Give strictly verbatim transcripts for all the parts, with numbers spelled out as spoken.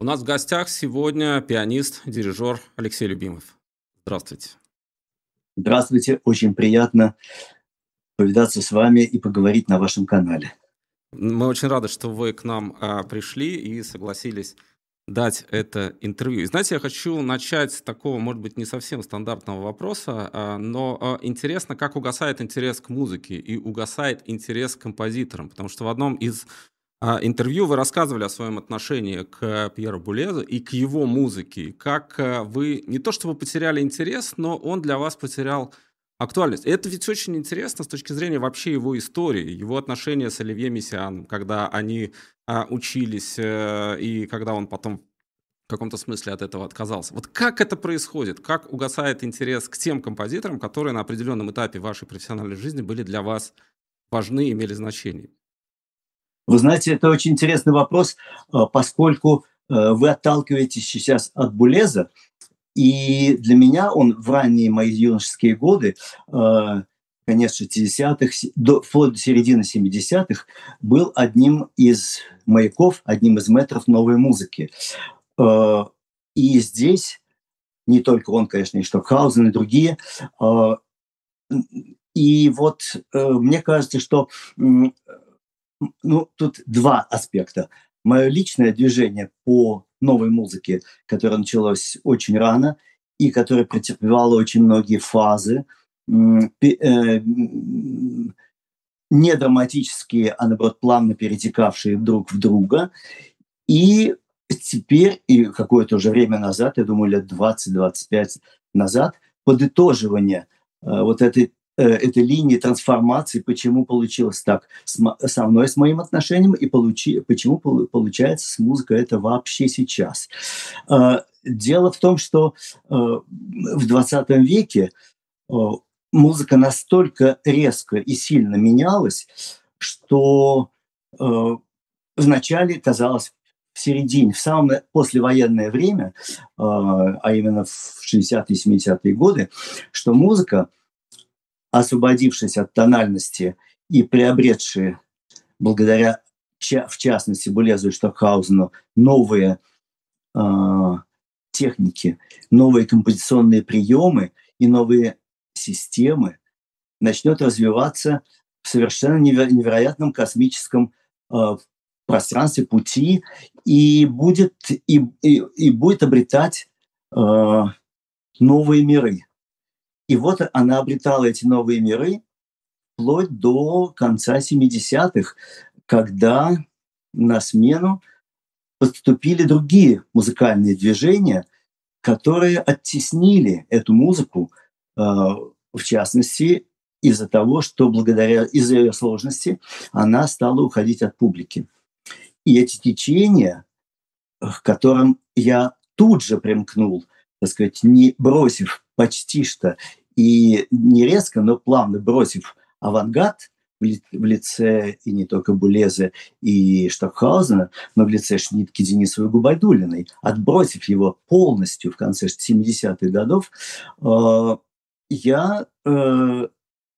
нас в гостях сегодня пианист, дирижер Алексей Любимов. Здравствуйте. Здравствуйте, очень приятно повидаться с вами и поговорить на вашем канале. Мы очень рады, что вы к нам а, пришли и согласились дать это интервью. И знаете, я хочу начать с такого, может быть, не совсем стандартного вопроса, а, но а, интересно, как угасает интерес к музыке и угасает интерес к композиторам, потому что в одном из а, интервью вы рассказывали о своем отношении к Пьеру Булезу и к его музыке, как а, вы не то чтобы потеряли интерес, но он для вас потерял актуальность. И это ведь очень интересно с точки зрения вообще его истории, его отношения с Оливье Мессианом, когда они а, учились, э, и когда он потом в каком-то смысле от этого отказался. Вот как это происходит? Как угасает интерес к тем композиторам, которые на определенном этапе вашей профессиональной жизни были для вас важны, имели значение? Вы знаете, это очень интересный вопрос, э, поскольку э, вы отталкиваетесь сейчас от Булеза, и для меня он в ранние мои юношеские годы, э, конец шестидесятых, се- до, вплоть до середины семидесятых, был одним из маяков, одним из метров новой музыки. Э, И здесь не только он, конечно, и Штокхаузен, и другие. э, И вот э, мне кажется, что м, ну, тут два аспекта. Мое личное движение по новой музыке, которое началось очень рано и которое претерпевало очень многие фазы, м, пе- э, м, не драматические, а наоборот плавно перетекавшие друг в друга. И теперь, и какое-то уже время назад, я думаю, лет двадцать-двадцать пять назад, подытоживание э, вот этой, э, этой линии трансформации, почему получилось так с мо- со мной, с моим отношением, и получи, почему полу- получается с музыкой это вообще сейчас. Э, Дело в том, что э, в двадцатом веке э, музыка настолько резко и сильно менялась, что э, вначале казалось в середине, в самое послевоенное время, а а именно в шестидесятые семидесятые годы, что музыка, освободившись от тональности и приобретшая, благодаря, ча- в частности, Булезу и Штокхаузену, новые а, техники, новые композиционные приемы и новые системы, начнет развиваться в совершенно неверо- невероятном космическом э, пространстве пути и будет, и, и, и будет обретать э, новые миры. И вот она обретала эти новые миры вплоть до конца семидесятых, когда на смену поступили другие музыкальные движения, которые оттеснили эту музыку, э, в частности, из-за того, что благодаря из-за ее сложности она стала уходить от публики. И эти течения, э, к которым я тут же примкнул, так сказать, не бросив почти что и не резко, но плавно бросив авангард в ли в лице и не только Булеза и Штокхаузена, но в лице Шнитке, Денисовой, Губайдуллиной, отбросив его полностью в конце семидесятых годов, э, я, э,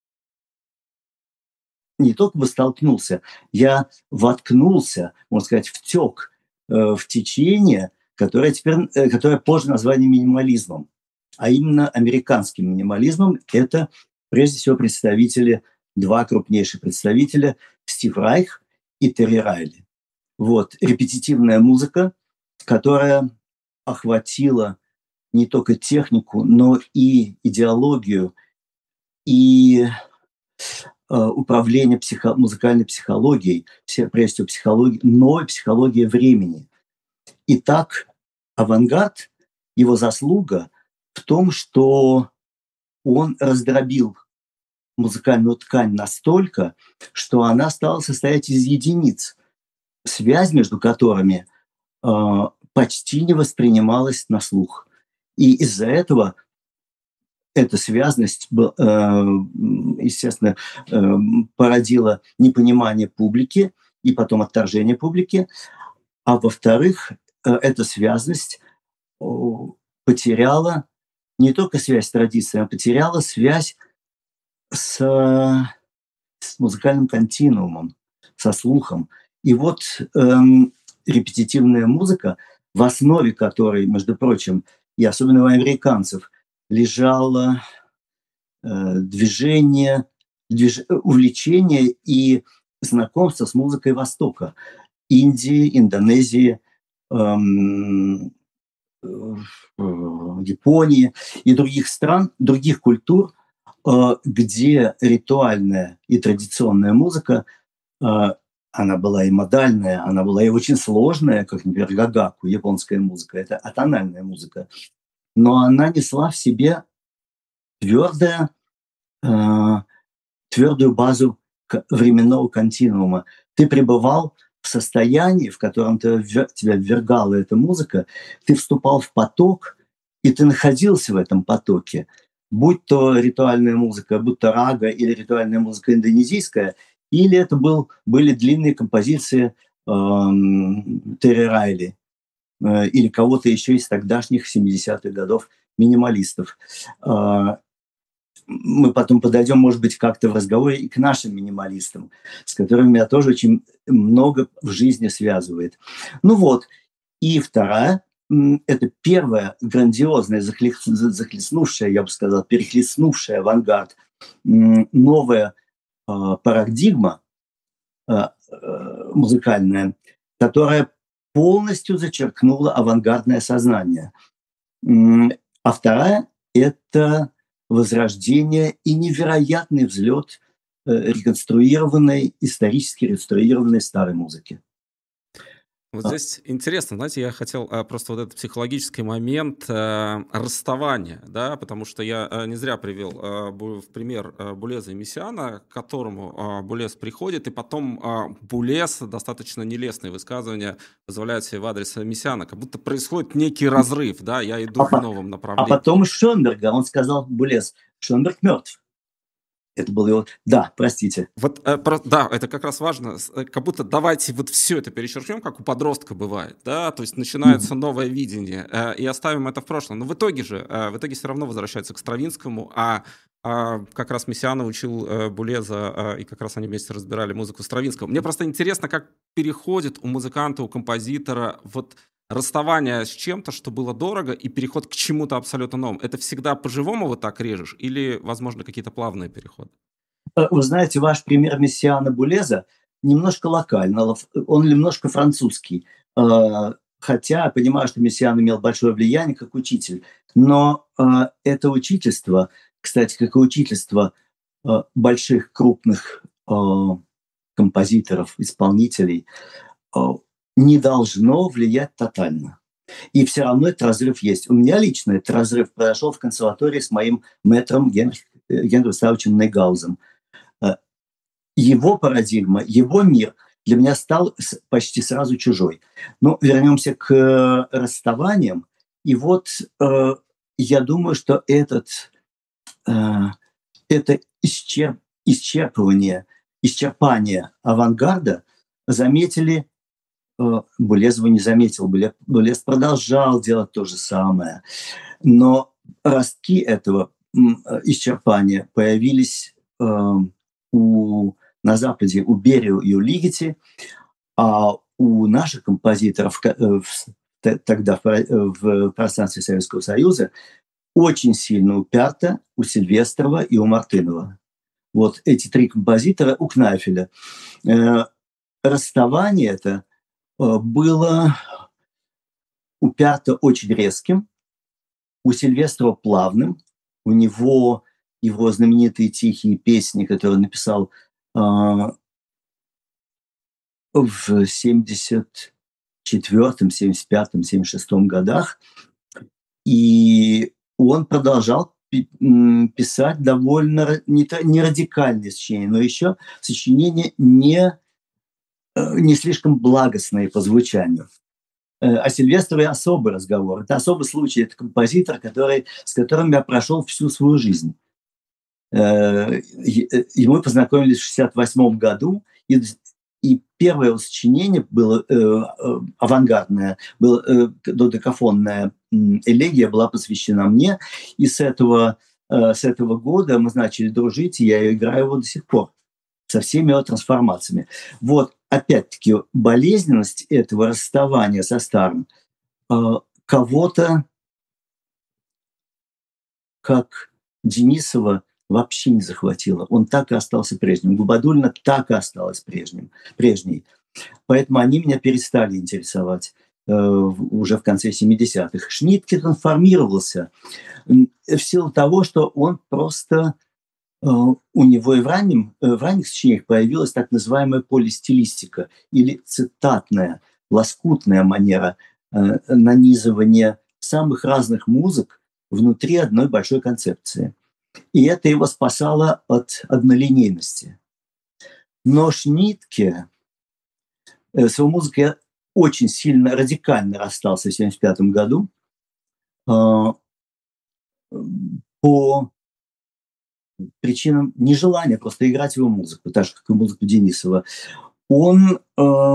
не только бы столкнулся, я воткнулся, можно сказать, втек э, в течение, которое теперь, э, которое позже назвали минимализмом, а именно американским минимализмом. Это прежде всего представители, два крупнейших представителя, Стив Райх и Терри Райли. Вот, репетитивная музыка, которая охватила не только технику, но и идеологию, и э, управление психо- музыкальной психологией, все- прежде всего психологией, новой психологией времени. Итак, авангард, его заслуга в том, что он раздробил музыкальную ткань настолько, что она стала состоять из единиц, связь между которыми э, почти не воспринималась на слух. И из-за этого эта связность, б- э, естественно, э, породила непонимание публики и потом отторжение публики. А во-вторых, э, эта связность о, потеряла не только связь с традицией, а потеряла связь с, с музыкальным континуумом, со слухом. И вот эм, репетитивная музыка в основе которой, между прочим, и особенно у американцев, лежало э, движение, движ... увлечение и знакомство с музыкой Востока, Индии, Индонезии, эм, э, Японии и других стран, других культур, э, где ритуальная и традиционная музыка, э, она была и модальная, она была и очень сложная, как, например, гагаку, японская музыка, это атональная музыка, но она несла в себе твердое, э, твердую базу временного континуума. Ты пребывал в состоянии, в котором ты, тебя ввергала эта музыка, ты вступал в поток, и ты находился в этом потоке. Будь то ритуальная музыка, будь то рага или ритуальная музыка индонезийская, или это был, были длинные композиции эм, Терри Райли э, или кого-то еще из тогдашних семидесятых годов минималистов. Э, мы потом подойдем, может быть, как-то в разговоре и к нашим минималистам, с которыми меня тоже очень много в жизни связывает. Ну вот, и вторая, это первая грандиозная, захлестнувшая, я бы сказал, перехлестнувшая авангард, новая парадигма музыкальная, которая полностью зачеркнула авангардное сознание. А вторая – это возрождение и невероятный взлет реконструированной, исторически реконструированной старой музыки. Вот здесь интересно, знаете, я хотел а, просто вот этот психологический момент а, расставания, да, потому что я а, не зря привел а, в пример а, Булеза и Мессиана, к которому а, Булез приходит, и потом а, Булез достаточно нелестные высказывания позволяют себе в адрес Мессиана, как будто происходит некий разрыв, да, я иду а, в новом направлении. А потом Шонберга, он сказал, Булез, Шонберг мертв. Это было его... Да, простите. Вот, э, про, да, это как раз важно. Как будто давайте вот все это перечеркнем, как у подростка бывает, да, то есть начинается mm-hmm. новое видение, э, и оставим это в прошлом. Но в итоге же, э, в итоге все равно возвращается к Стравинскому, а, а как раз Мессиана учил э, Булеза, э, и как раз они вместе разбирали музыку Стравинского. Мне просто интересно, как переходит у музыканта, у композитора вот расставание с чем-то, что было дорого, и переход к чему-то абсолютно новому. Это всегда по-живому вот так режешь, или, возможно, какие-то плавные переходы? Вы знаете, ваш пример Мессиана Булеза немножко локально, он немножко французский. Хотя я понимаю, что Мессиан имел большое влияние как учитель. Но это учительство, кстати, как и учительство больших, крупных композиторов, исполнителей, не должно влиять тотально. И все равно этот разрыв есть. У меня лично этот разрыв произошел в консерватории с моим мэтром Генрихом Густавовичем Нейгаузом. Его парадигма, его мир для меня стал почти сразу чужой. Но вернемся к расставаниям. И вот э, я думаю, что этот, э, это исчерп, исчерпывание, исчерпание авангарда заметили, э, Булез его не заметил, Булез продолжал делать то же самое. Но ростки этого исчерпания появились э, у, на Западе у Берио и у Лигeti, а у наших композиторов э, в, тогда в, в пространстве Советского Союза очень сильно уперто у Сильвестрова и у Мартынова. Вот эти три композитора у Кнайфеля. Э, расставание это э, было уперто очень резким, у Сильвестрова плавным. У него его знаменитые тихие песни, которые он написал э, в семьдесят четвёртом, семьдесят пятом, семьдесят шестом годах. И он продолжал писать довольно не, не радикальные сочинения, но еще сочинения не, не слишком благостные по звучанию. А Сильвестрове особый разговор. Это особый случай. Это композитор, который, с которым я прошел всю свою жизнь. И мы познакомились в шестьдесят восьмом году, и, и первое сочинение было э, авангардное, было э, додекафонная элегия была посвящена мне, и с этого, э, с этого года мы начали дружить, и я играю его до сих пор со всеми его трансформациями. Вот, опять-таки, болезненность этого расставания со старым а, кого-то, как Денисова, вообще не захватило. Он так и остался прежним. Губайдуллина так и осталась прежним, прежней. Поэтому они меня перестали интересовать э, уже в конце семидесятых. Шнитке трансформировался в силу того, что он просто... Э, у него и в, раннем, э, в ранних сочинениях появилась так называемая полистилистика или цитатная, лоскутная манера э, нанизывания самых разных музык внутри одной большой концепции. И это его спасало от однолинейности. Но Шнитке э, с его музыкой очень сильно, радикально расстался в семьдесят пятом году э, по причинам нежелания просто играть его музыку, так же, как и музыку Денисова. Он э,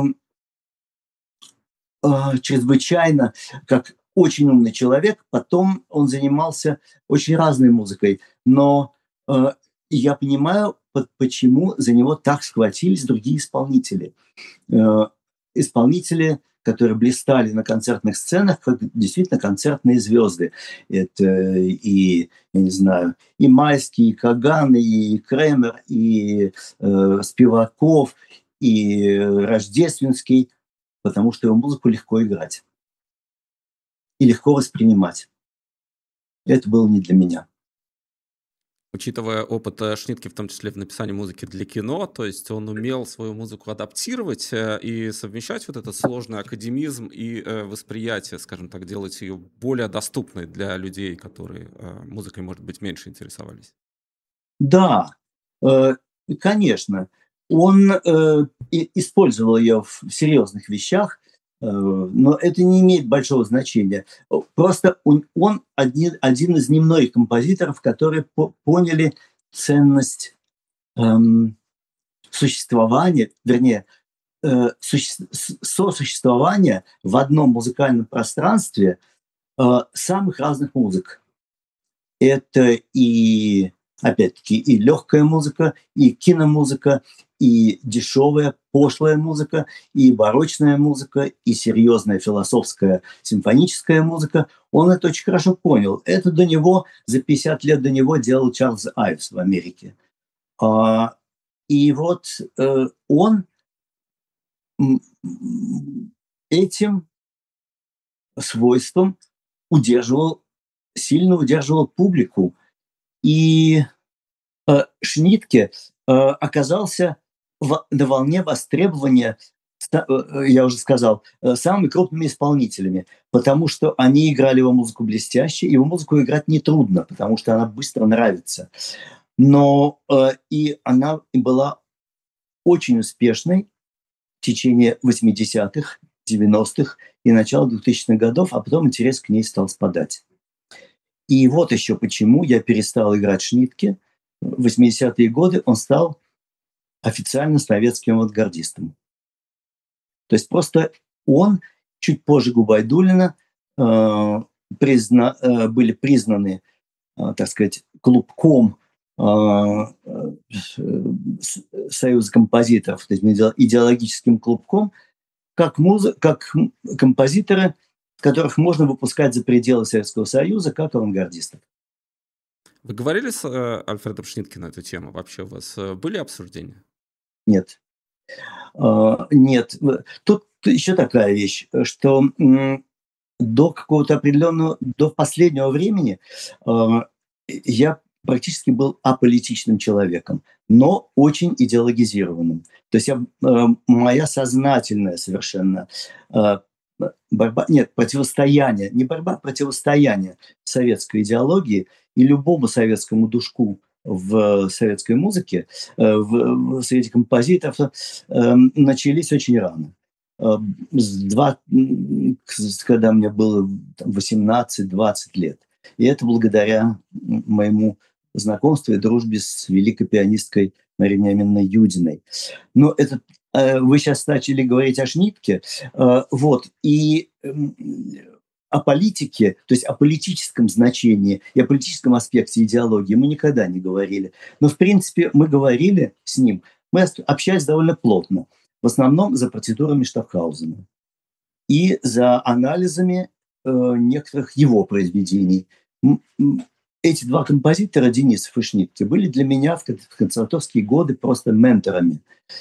э, чрезвычайно, как очень умный человек, потом он занимался очень разной музыкой, но э, я понимаю, почему за него так схватились другие исполнители. Э, исполнители, которые блистали на концертных сценах, как действительно концертные звезды. Это и, я не знаю, и Майский, и Каган, и Кремер, и э, Спиваков, и Рождественский, потому что его музыку легко играть и легко воспринимать. Это было не для меня. Учитывая опыт э, Шнитке, в том числе в написании музыки для кино, то есть он умел свою музыку адаптировать э, и совмещать вот этот сложный академизм и э, восприятие, скажем так, делать ее более доступной для людей, которые э, музыкой, может быть, меньше интересовались. Да, э, конечно. Он э, использовал ее в серьезных вещах, э, но это не имеет большого значения. Просто он, он один, один из немногих композиторов, которые по- поняли ценность эм, существования, вернее, э, суще- сосуществования в одном музыкальном пространстве э, самых разных музык. Это и, опять-таки, и легкая музыка, и киномузыка, и дешевая, пошлая музыка, и барочная музыка, и серьезная философская симфоническая музыка. Он это очень хорошо понял. Это до него, за пятьдесят лет до него делал Чарльз Айвс в Америке. А, и вот э, он м, этим свойством удерживал, сильно удерживал публику. И э, Шнитке э, оказался в, на волне востребования, ста- э, я уже сказал, э, самыми крупными исполнителями, потому что они играли его музыку блестяще, его музыку играть нетрудно, потому что она быстро нравится. Но э, и она была очень успешной в течение восьмидесятых, девяностых и начала двухтысячных годов, а потом интерес к ней стал спадать. И вот еще почему я перестал играть Шнитке. В восьмидесятые годы он стал официально советским авангардистом. То есть просто он чуть позже Губайдуллина э, призна, э, были признаны, э, так сказать, клубком э, э, Союза композиторов, то есть идеологическим клубком, как, музы, как композиторы, которых можно выпускать за пределы Советского Союза, как авангардистов. Вы говорили с э, Альфредом Шнитке на эту тему? Вообще у вас э, были обсуждения? Нет. Uh, нет. Тут еще такая вещь, что м, до какого-то определенного, до последнего времени uh, я практически был аполитичным человеком, но очень идеологизированным. То есть я, uh, моя сознательная совершенно uh, борьба, нет, противостояние, не борьба, противостояние советской идеологии и любому советскому душку в советской музыке, в, в совете композиторов, э, начались очень рано. Два, когда мне было восемнадцать-двадцать лет. И это благодаря моему знакомству и дружбе с великой пианисткой Марией Вениаминовной Юдиной. Но это вы сейчас начали говорить о Шнитке. Вот. И о политике, то есть о политическом значении и о политическом аспекте идеологии мы никогда не говорили. Но, в принципе, мы говорили с ним, мы общались довольно плотно, в основном за партитурами Штокхаузена и за анализами некоторых его произведений. Эти два композитора, Денисов и Шнитке, были для меня в консерваторские годы просто менторами,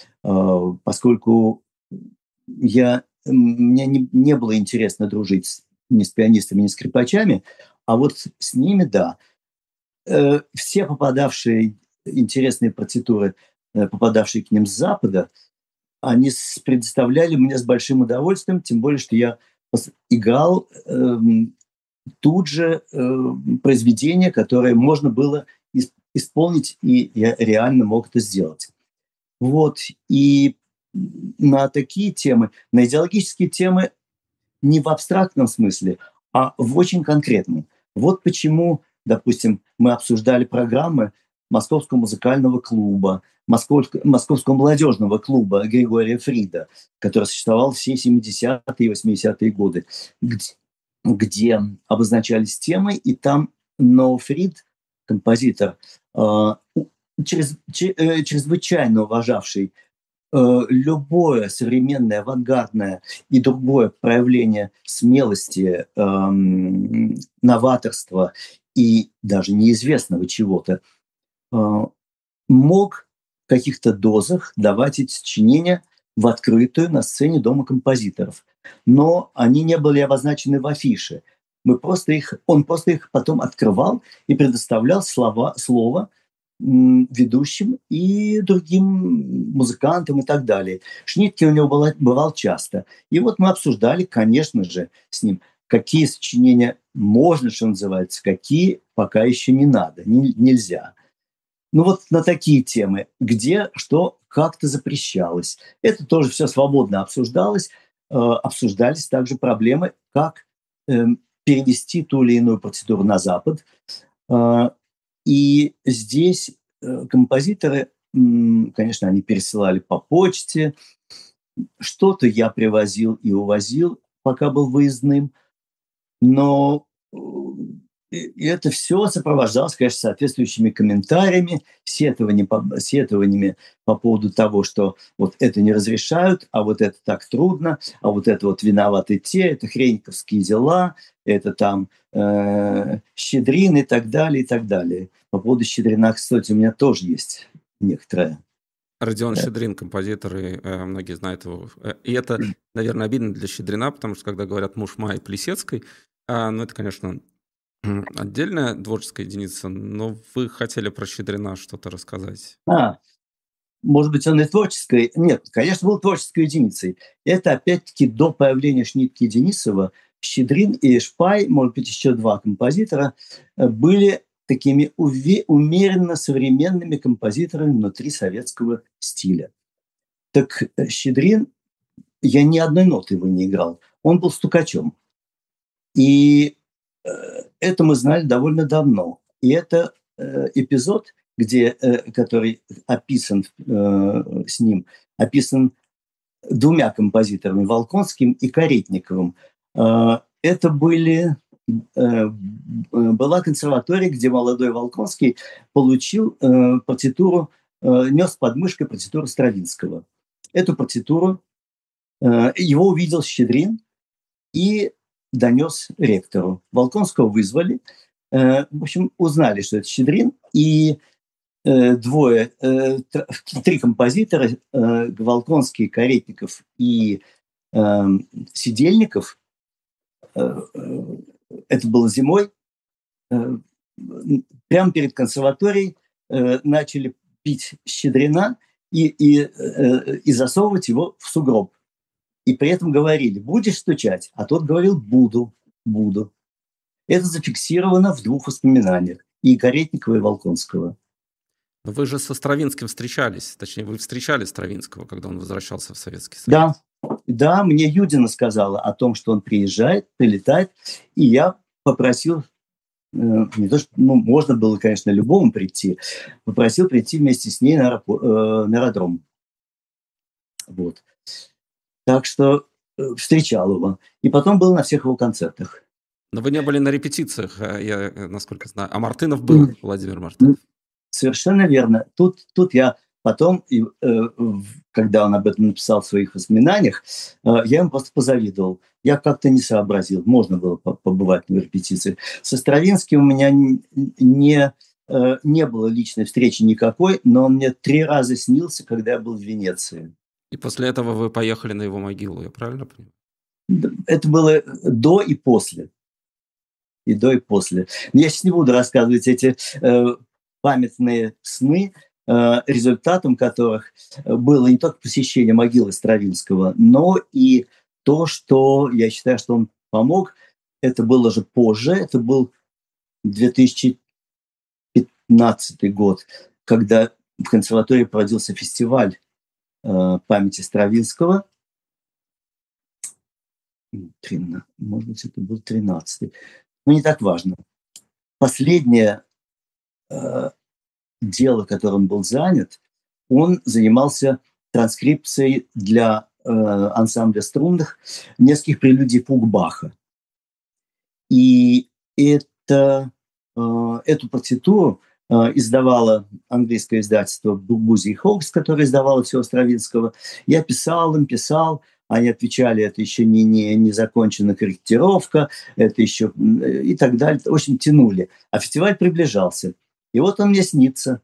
поскольку я, мне не, не было интересно дружить ни с пианистами, ни с скрипачами, а вот с ними, да. Все попадавшие интересные партитуры, попадавшие к ним с Запада, они предоставляли мне с большим удовольствием, тем более, что я играл э, тут же э, произведение, которое можно было исполнить, и я реально мог это сделать. Вот. И на такие темы, на идеологические темы не в абстрактном смысле, а в очень конкретном. Вот почему, допустим, мы обсуждали программы Московского музыкального клуба, Московского, Московского молодежного клуба Григория Фрида, который существовал все семидесятые и восьмидесятые годы, где, где обозначались темы, и там Ноа Фрид, композитор, э, через, че, чрезвычайно уважавший э, любое современное, авангардное и другое проявление смелости, э, новаторства и даже неизвестного чего-то, э, мог в каких-то дозах давать эти сочинения в открытую на сцене Дома композиторов. Но они не были обозначены в афише. Мы просто их, он просто их потом открывал и предоставлял слова, слово м, ведущим и другим музыкантам и так далее. Шнитке у него была, бывал часто. И вот мы обсуждали, конечно же, с ним, какие сочинения можно, что называется, какие пока еще не надо, не, нельзя. Ну вот на такие темы, где что как-то запрещалось. Это тоже все свободно обсуждалось. Э, обсуждались также проблемы, как э, перевести ту или иную процедуру на Запад. Э, и здесь э, композиторы, э, конечно, они пересылали по почте. Что-то я привозил и увозил, пока был выездным. Но и это все сопровождалось, конечно, соответствующими комментариями, сетованиями по, сетованиями по поводу того, что вот это не разрешают, а вот это так трудно, а вот это вот виноваты те, это хреньковские дела, это там э, Щедрин и так далее, и так далее. По поводу Щедрина, кстати, у меня тоже есть некоторое. Родион Щедрин, композитор, и э, многие знают его. И это, наверное, обидно для Щедрина, потому что когда говорят муж Майи Плесецкой, э, ну это, конечно, отдельная творческая единица, но вы хотели про Щедрина что-то рассказать. А, может быть, он и творческой... Нет, конечно, был творческой единицей. Это, опять-таки, до появления Шнитке и Денисова Щедрин и Шпай, может быть, еще два композитора, были такими уве- умеренно современными композиторами внутри советского стиля. Так Щедрин, я ни одной ноты его не играл. Он был стукачом. И это мы знали довольно давно. И это э, эпизод, где, э, который описан э, с ним, описан двумя композиторами, Волконским и Каретниковым. Э, это были, э, была консерватория, где молодой Волконский получил э, партитуру, э, нес под мышкой партитуру Стравинского. Эту партитуру э, его увидел Щедрин и донес ректору. Волконского вызвали. Э, в общем, узнали, что это Щедрин. И э, двое, э, три композитора, э, Волконский, Каретников и э, Сидельников, э, это было зимой, э, прямо перед консерваторией э, начали пить Щедрина и, и, э, и засовывать его в сугроб. И при этом говорили: будешь стучать? А тот говорил: буду, буду. Это зафиксировано в двух воспоминаниях. И Каретникова, и Волконского. Но вы же со Стравинским встречались. Точнее, вы встречали Стравинского, когда он возвращался в Советский Союз. Да, да, мне Юдина сказала о том, что он приезжает, прилетает. И я попросил, не то, что, ну, можно было, конечно, любому прийти, попросил прийти вместе с ней на аэродром. Вот. Так что встречал его. И потом был на всех его концертах. Но вы не были на репетициях, я, насколько знаю. А Мартынов был, Владимир Мартынов. Совершенно верно. Тут, тут я Потом, и, э, когда он об этом написал в своих воспоминаниях, э, я ему просто позавидовал. Я как-то не сообразил, можно было побывать на репетиции. Со Стравинским у меня не, э, не было личной встречи никакой, но он мне три раза снился, когда я был в Венеции. И после этого вы поехали на его могилу, я правильно понимаю? Это было до и после. И до, и после. Но я сейчас не буду рассказывать эти э, памятные сны, э, результатом которых было не только посещение могилы Стравинского, но и то, что я считаю, что он помог. Это было же позже, это был две тысячи пятнадцатый год, когда в консерватории проводился фестиваль э, памяти Стравинского. тринадцать, может быть, это был тринадцатый. Но не так важно. Последнее э, дело, которым был занят, он занимался транскрипцией для э, ансамбля струнных нескольких прелюдий фуг Баха. И это, э, эту партитуру э, издавало английское издательство Бурбузи и Хоукс, которое издавало все Стравинского. Я писал им, писал, они отвечали, это еще не, не, не закончена корректировка, это еще и так далее. В общем, тянули. А фестиваль приближался. И вот он мне снится.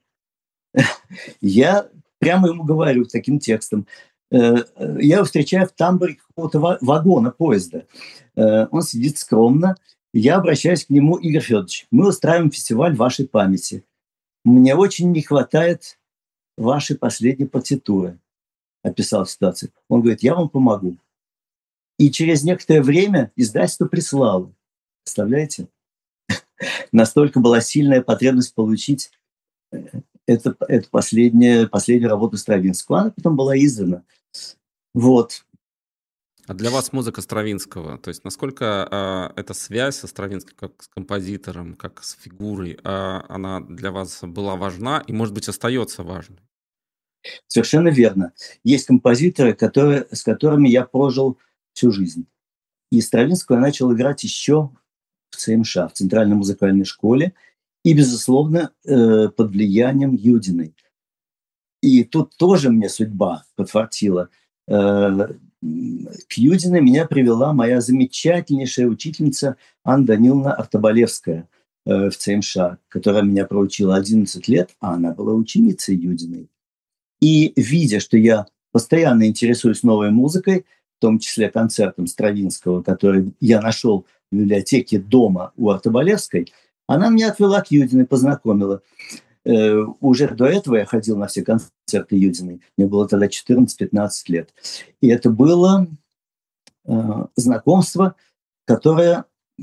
Я прямо ему говорю таким текстом. Я его встречаю в тамбуре какого-то вагона поезда. Он сидит скромно. Я обращаюсь к нему: Игорь Федорович, мы устраиваем фестиваль вашей памяти. Мне очень не хватает вашей последней партитуры. Описал ситуацию. Он говорит: я вам помогу. И через некоторое время издательство прислало. Представляете? Настолько была сильная потребность получить это, это последняя, последнюю работу Стравинского. Она потом была издана. Вот. А для вас музыка Стравинского, то есть насколько э, эта связь со Стравинским, как с композитором, как с фигурой, э, она для вас была важна и, может быть, остается важной? Совершенно верно. Есть композиторы, которые, с которыми я прожил всю жизнь. И Стравинского я начал играть еще в ЦМШ, в Центральной музыкальной школе, и, безусловно, э, под влиянием Юдиной. И тут тоже мне судьба подфартила. Э, к Юдиной меня привела моя замечательнейшая учительница Анна Даниловна Артобалевская э, в ЦМШ, которая меня проучила одиннадцать лет, а она была ученицей Юдиной. И видя, что я постоянно интересуюсь новой музыкой, в том числе концертом Стравинского, который я нашел в библиотеке дома у Артобалевской, она меня отвела к Юдиной, познакомила. Э, уже до этого я ходил на все концерты Юдиной. Мне было тогда четырнадцать-пятнадцать лет. И это было э, знакомство, которое э,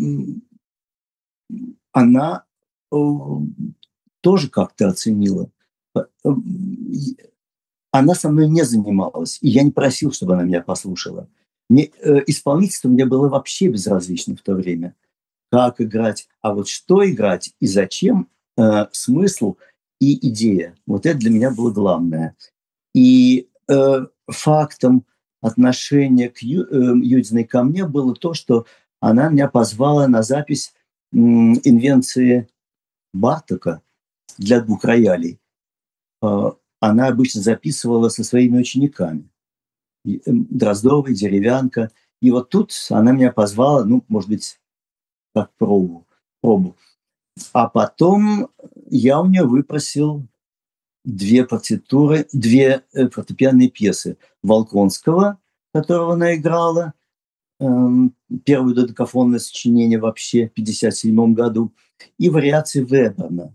она э, тоже как-то оценила. Она со мной не занималась, и я не просил, чтобы она меня послушала. Мне, э, исполнительство мне было вообще безразлично в то время. Как играть, а вот что играть и зачем, э, смысл и идея. Вот это для меня было главное. И э, фактом отношения к Ю, э, Юдиной ко мне было то, что она меня позвала на запись э, инвенции Бартока для двух роялей. Э, она обычно записывала со своими учениками. Дроздовой, Деревянко. И вот тут она меня позвала, ну, может быть, как пробу. пробу. А потом я у нее выпросил две партитуры, две фортепианные пьесы Волконского, которого она играла, эм, первое додекафонное сочинение вообще в пятьдесят седьмом году, и вариации Веберна.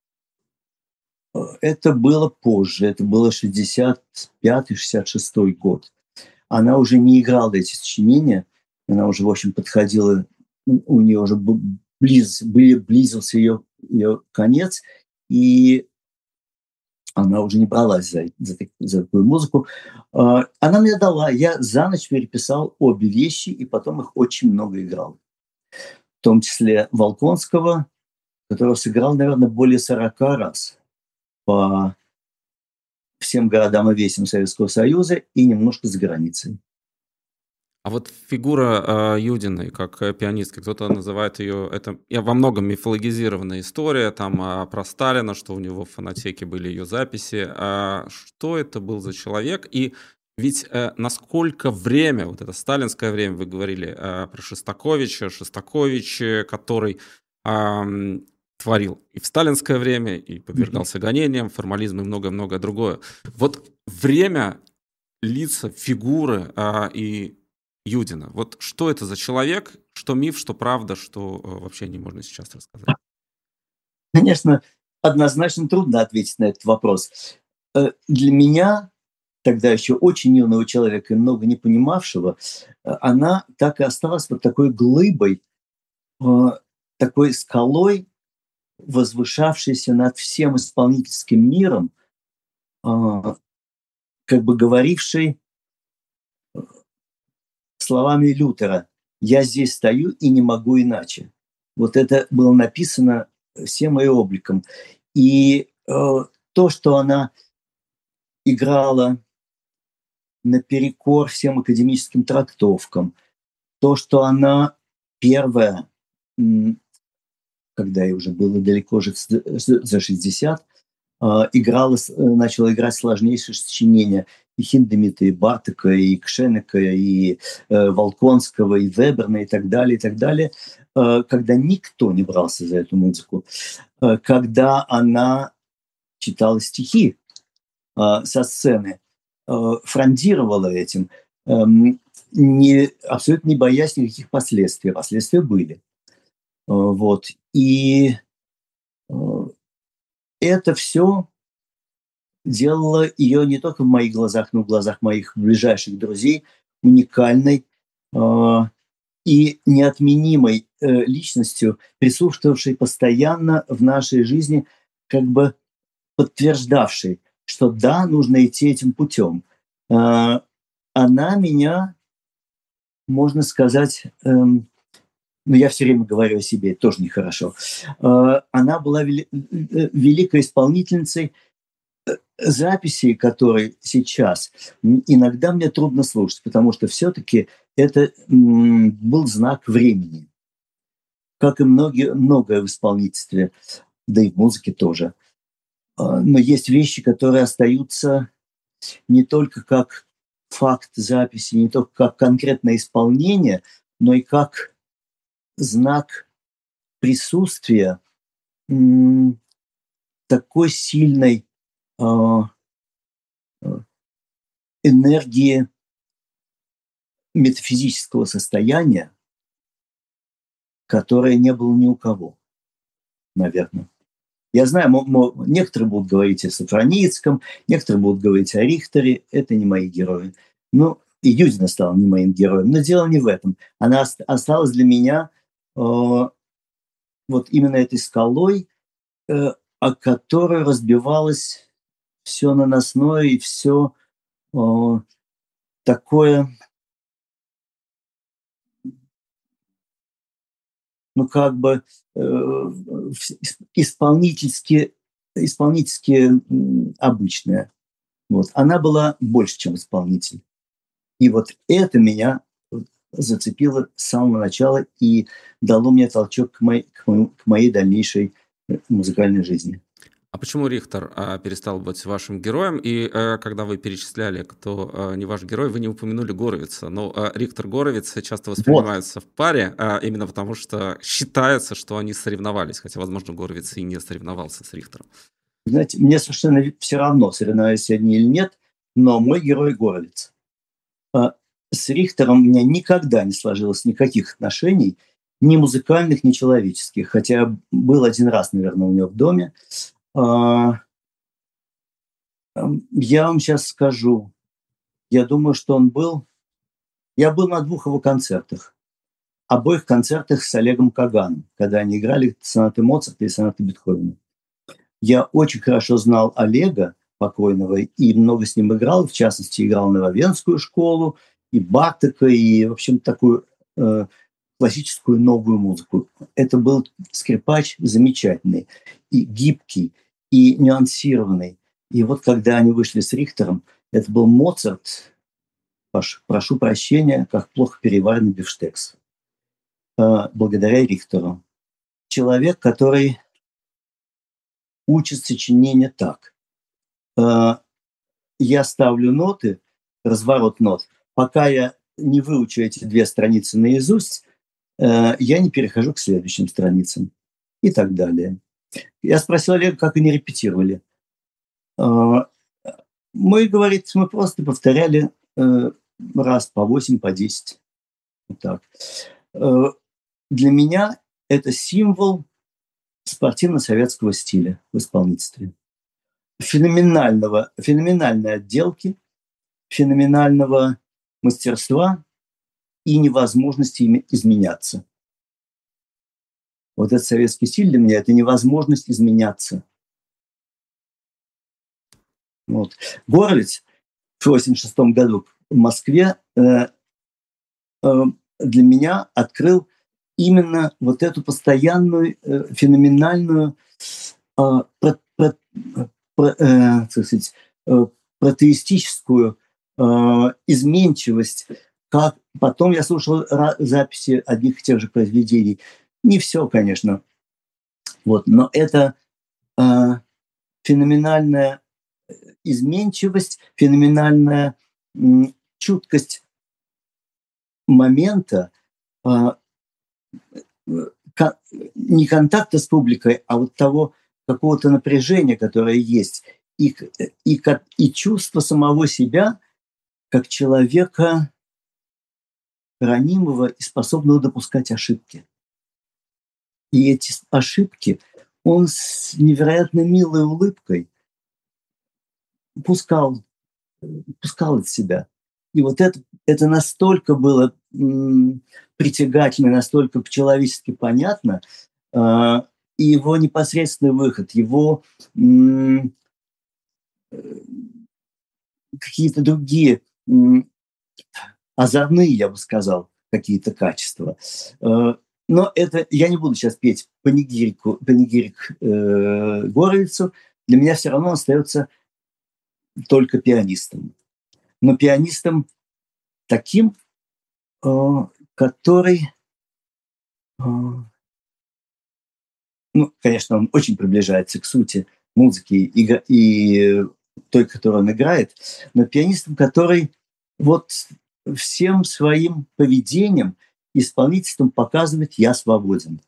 Это было позже, это было шестьдесят пятый — шестьдесят шестой год. Она уже не играла эти сочинения, она уже, в общем, подходила, у нее уже близ, близился ее, ее конец, и она уже не бралась за, за, за такую музыку. Она мне дала, я за ночь переписал обе вещи, и потом их очень много играл. В том числе Волконского, которого сыграл, наверное, более сорока раз по всем городам и весям Советского Союза и немножко за границей. А вот фигура э, Юдиной, как э, пианистки, кто-то называет ее, это я, во многом мифологизированная история, там а, про Сталина, что у него в фонотеке были ее записи. А что это был за человек? И ведь э, насколько время, вот это сталинское время, вы говорили э, про Шостаковича, Шостакович, э, который ам, творил и в сталинское время, и Мгм. подвергался гонениям, формализму и многое-многое другое. Вот время, лица, фигуры а, и Юдина. Вот что это за человек, что миф, что правда, что э, вообще не можно сейчас рассказать? Конечно, однозначно трудно ответить на этот вопрос. Э, Для меня, тогда еще очень юного человека и много не понимавшего, э, она так и осталась вот такой глыбой, э, такой скалой, возвышавшейся над всем исполнительским миром, а, как бы говорившей словами Лютера: «Я здесь стою и не могу иначе». Вот это было написано всем ее обликом. И э, то, что она играла наперекор всем академическим трактовкам, то, что она первая, м, когда ей уже было далеко же за шестьдесят, а, играла, с- э, начала играть сложнейшие сочинения и Хиндемита, и Бартака, и Кшенека, и э, Волконского, и Веберна, и так далее, и так далее, э, когда никто не брался за эту музыку, э, когда она читала стихи э, со сцены, э, фрондировала этим, эм, не, абсолютно не боясь никаких последствий. Последствия были. Э, вот. И э, это все делало ее не только в моих глазах, но и в глазах моих ближайших друзей уникальной э, и неотменимой э, личностью, присутствовавшей постоянно в нашей жизни, как бы подтверждавшей, что да, нужно идти этим путем. Э, она меня, можно сказать, эм, ну, я все время говорю о себе, это тоже нехорошо. Э, она была вели- э, великой исполнительницей, записи, которые сейчас, м, иногда мне трудно слушать, потому что все-таки это м, был знак времени, как и многие, многое в исполнительстве, да и в музыке тоже. А, Но есть вещи, которые остаются не только как факт записи, не только как конкретное исполнение, но и как знак присутствия м, такой сильной а, э, энергии метафизического состояния, которое не было ни у кого, наверное. Я знаю, мо- мо- некоторые будут говорить о Сафроницком, некоторые будут говорить о Рихтере. Это не мои герои. Ну, и Юдина стала не моим героем. Но дело не в этом. Она ост- осталась для меня э, вот именно этой скалой, э, о которой разбивалось все наносное и все такое, ну, как бы э, в- исполнительски, исполнительски м, обычное. Вот. Она была больше, чем исполнитель. И вот это меня зацепило с самого начала и дало мне толчок к моей, к моему- к моей дальнейшей э, музыкальной жизни. А почему Рихтер а, перестал быть вашим героем? И э, когда вы перечисляли, кто э, не ваш герой, вы не упомянули Горовица. Но э, Рихтер Горовиц часто Вот, воспринимаются в паре, а, именно потому что считается, что они соревновались. Хотя, возможно, Горовиц и не соревновался с Рихтером. знаете, мне совершенно все равно, соревновались они или нет, но мой герой Горовиц. А, С Рихтером у меня никогда не сложилось никаких отношений, ни музыкальных, ни человеческих. Хотя был один раз, наверное, у него в доме. А, ам, Я вам сейчас скажу. Я думаю, что он был... Я был на двух его концертах. Обоих концертах с Олегом Каганом, когда они играли сонаты Моцарта и сонаты Бетховена. Я очень хорошо знал Олега покойного и много с ним играл. В частности, играл на Равенскую школу, и Бартака, и, в общем, такую э, классическую новую музыку. Это был скрипач замечательный, и гибкий, и нюансированный. И вот когда они вышли с Рихтером, это был Моцарт, прошу, прошу прощения, как плохо переваренный бифштекс. Э, благодаря Рихтеру. Человек, который учит сочинение так. Э, я ставлю ноты, разворот нот. Пока я не выучу эти две страницы наизусть, э, я не перехожу к следующим страницам. И так далее. Я спросил Олега, как они репетировали. Э, мы, говорит, мы просто повторяли э, раз по восемь, по десять. Вот так. Э, для меня это символ спортивно-советского стиля в исполнительстве. Феноменального, феноменальной отделки, феноменального мастерства и невозможности ими изменяться. Вот этот советский стиль для меня – это невозможность изменяться. Вот. Горовиц в восемьдесят шестом году в Москве э, э, для меня открыл именно вот эту постоянную, э, феноменальную э, про, про, про, э, так сказать, э, протеистическую э, изменчивость. Как потом я слушал записи одних и тех же произведений. Не все, конечно. Вот, но это э, феноменальная изменчивость, феноменальная э, чуткость момента, э, не контакта с публикой, а вот того какого-то напряжения, которое есть, и, и, и чувство самого себя как человека ранимого и способного допускать ошибки. И эти ошибки он с невероятно милой улыбкой пускал, пускал от себя. И вот это, это настолько было м, притягательно, настолько по-человечески понятно, э, и его непосредственный выход, его м, какие-то другие м, озорные, я бы сказал, какие-то качества. Э, но это я не буду сейчас петь панигирику, панигирик э, Горовицу. Для меня все равно он остается только пианистом. Но пианистом таким, э, который, э, ну, конечно, он очень приближается к сути музыки и, и той, которую он играет, но пианистом, который вот всем своим поведением, исполнительством показывает «я свободен».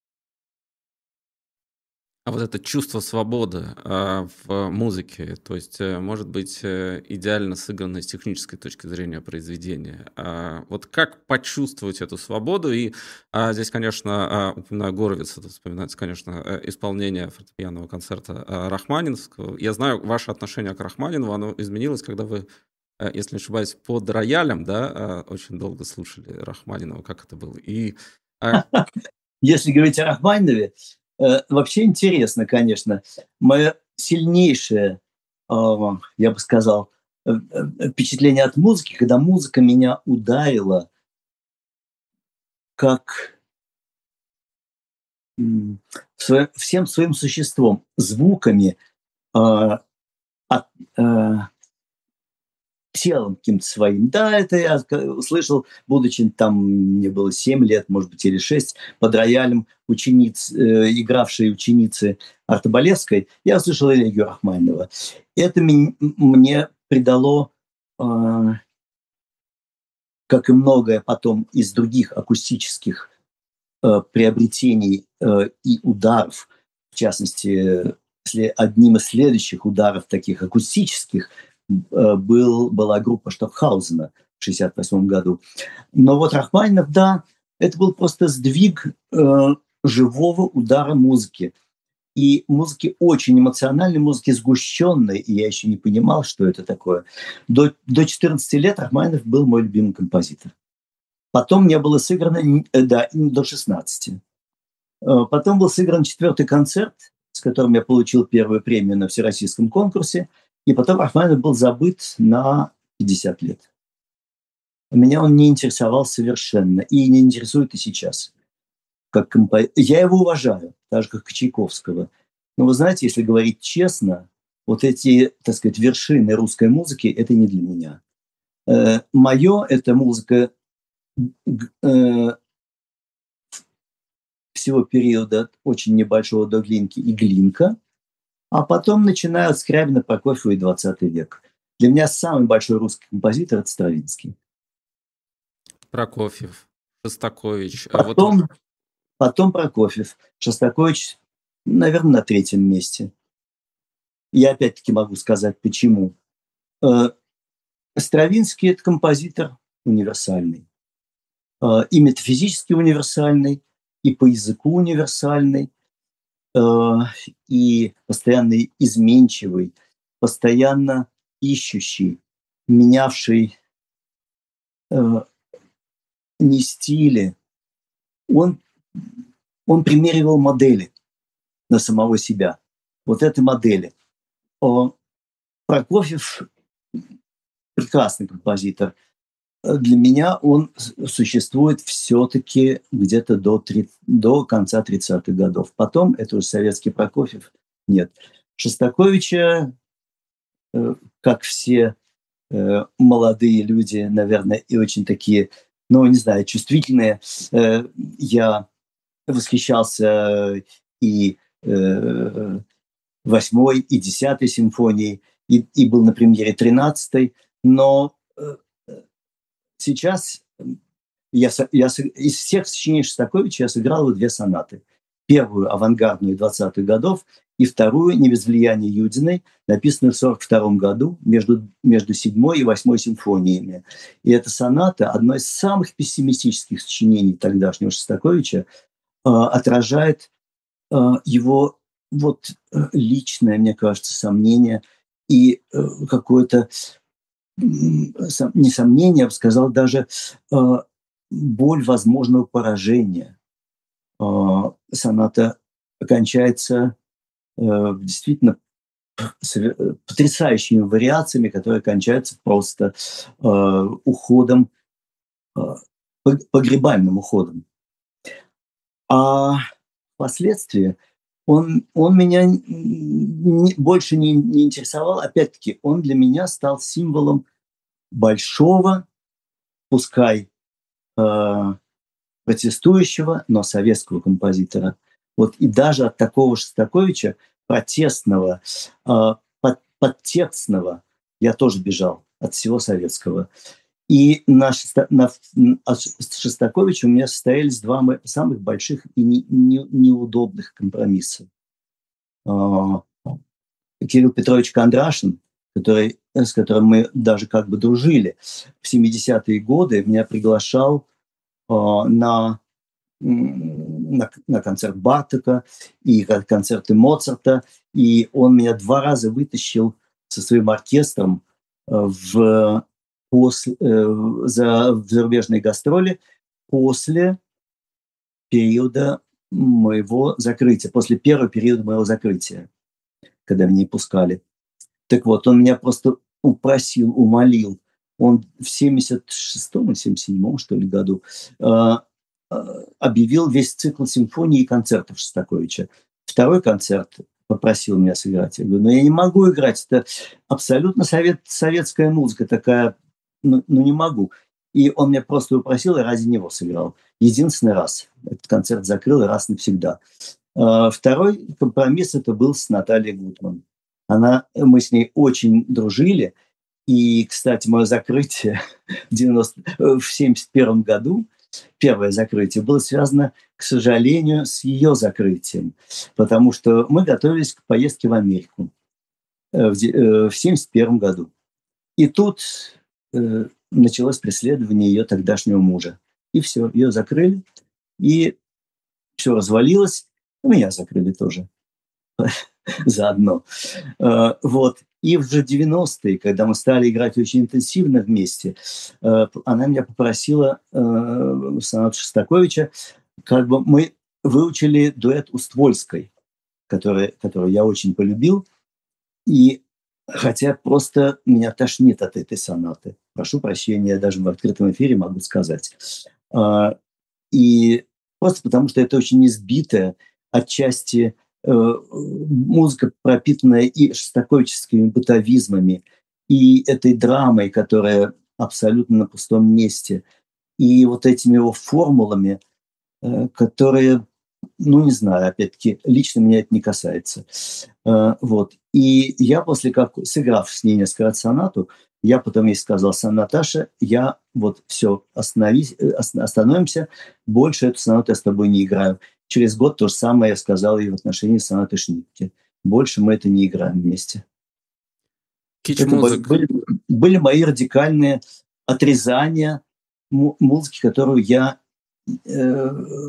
А вот это чувство свободы а, в музыке, то есть, может быть, идеально сыгранное с технической точки зрения произведения. А, вот как почувствовать эту свободу? И а, здесь, конечно, а, упоминаю Горовица, вспоминается, конечно, исполнение фортепианного концерта а, Рахманинского. Я знаю, ваше отношение к Рахманинову, оно изменилось, когда вы, если не ошибаюсь, под роялем, да, очень долго слушали Рахманинова, как это было. И если говорить о Рахманинове, вообще интересно, конечно. Мое сильнейшее, я бы сказал, впечатление от музыки, когда музыка меня ударила как всем своим существом, звуками, телом каким-то своим. Да, это я услышал, будучи там, мне было семь лет, может быть, или шесть, под роялем учениц, э, игравшей ученицы Артобалевской, я услышал элегию Рахманинова. Это ми- мне придало, э, как и многое потом из других акустических э, приобретений э, и ударов, в частности, одним из следующих ударов таких акустических был, была группа Штокхаузена в шестьдесят восьмом году. Но вот Рахманинов, да, это был просто сдвиг э, живого удара музыки. И музыки очень эмоциональной, музыки сгущенной, и я еще не понимал, что это такое. До, до четырнадцати лет Рахманинов был мой любимый композитор. Потом мне было сыграно, да, до шестнадцати. Потом был сыгран четвертый концерт, с которым я получил первую премию на всероссийском конкурсе. И потом Рахманинов был забыт на пятьдесят лет. Меня он не интересовал совершенно. И не интересует и сейчас. Как компо... Я его уважаю, так же, как и Чайковского. Но вы знаете, если говорить честно, вот эти, так сказать, вершины русской музыки – это не для меня. Э, мое — это музыка э, всего периода очень небольшого до Глинки и Глинка, а потом начиная от Скрябина, Прокофьева и двадцатый век. Для меня самый большой русский композитор — это Стравинский. Прокофьев, Шостакович. А вот Потом, потом Прокофьев. Шостакович, наверное, на третьем месте. Я опять-таки могу сказать, почему. Э, Стравинский — это композитор универсальный. Э, и метафизически универсальный, и по языку универсальный, э, и постоянно изменчивый, постоянно ищущий, менявший э, не стили. Он, он примеривал модели на самого себя. Вот этой модели. О, Прокофьев прекрасный композитор. Для меня он существует все-таки где-то до, три, до конца тридцатых годов. Потом это уже советский Прокофьев. Нет. Шостаковича, э, как все э, молодые люди, наверное, и очень такие, ну, не знаю, чувствительные, э, я восхищался и э, восьмой, и десятой симфонией, и, и был на премьере тринадцатой, но э, сейчас я, я из всех сочинений Шостаковича я сыграл вот две сонаты. Первую авангардную двадцатых годов и вторую «Не без влияния Юдиной», написанную в сорок втором году между, между седьмой и восьмой симфониями. И эта соната, одно из самых пессимистических сочинений тогдашнего Шостаковича, э, отражает э, его вот э, личное, мне кажется, сомнение и э, какое-то не сомнение, я бы сказал, даже э, боль возможного поражения. Э, соната кончается э, действительно потрясающими вариациями, которые кончаются просто э, уходом, э, погребальным уходом. А впоследствии он, он меня не, больше не, не интересовал. Опять-таки, он для меня стал символом большого, пускай э, протестующего, но советского композитора. Вот и даже от такого Шостаковича, протестного, э, под, подтекстного, я тоже бежал от всего советского. И на, на, от Шостаковича у меня состоялись два самых больших и не, не, неудобных компромисса. Э, Кирилл Петрович Кондрашин, который, с которым мы даже как бы дружили, в семидесятые годы меня приглашал э, на, на, на концерт Бартока и концерты Моцарта, и он меня два раза вытащил со своим оркестром э, в, после, э, за, в зарубежные гастроли после периода моего закрытия, после первого периода моего закрытия, когда меня не пускали. Так вот, он меня просто упросил, умолил. Он в семьдесят шестом или семьдесят седьмом, что ли, году э, э, объявил весь цикл симфоний и концертов Шостаковича. Второй концерт попросил меня сыграть. Я говорю, ну я не могу играть, это абсолютно совет, советская музыка такая, ну, ну не могу. И он меня просто упросил, и ради него сыграл. Единственный раз. Этот концерт закрыл, и раз навсегда. Э, второй компромисс это был с Натальей Гутман. Она, мы с ней очень дружили. И, кстати, мое закрытие в, девяносто, в семьдесят первом году, первое закрытие, было связано, к сожалению, с ее закрытием. Потому что мы готовились к поездке в Америку в семьдесят первом году. И тут э, началось преследование ее тогдашнего мужа. И все, ее закрыли. И все развалилось. И меня закрыли тоже. Заодно. Вот. И уже девяностые, когда мы стали играть очень интенсивно вместе, она меня попросила, сонату Шостаковича, как бы мы выучили дуэт Уствольской, который, который я очень полюбил. И хотя просто меня тошнит от этой сонаты. Прошу прощения, я даже в открытом эфире могу сказать. И просто потому, что это очень избитая, отчасти музыка, пропитанная и шостаковическими бытовизмами, и этой драмой, которая абсолютно на пустом месте. И вот этими его формулами, э, которые, ну, не знаю, опять-таки, лично меня это не касается. Э, вот. И я после как, сыграв с ней несколько раз сонату, я потом ей сказал: Наташа, я вот все, остановись, э, ос- остановимся, больше эту сонату я с тобой не играю. Через год то же самое я сказал ей в отношении сонаты Шнитке. Больше мы это не играем вместе. Это были, Кич-музыка. были, были мои радикальные отрезания му- музыки, которую я э,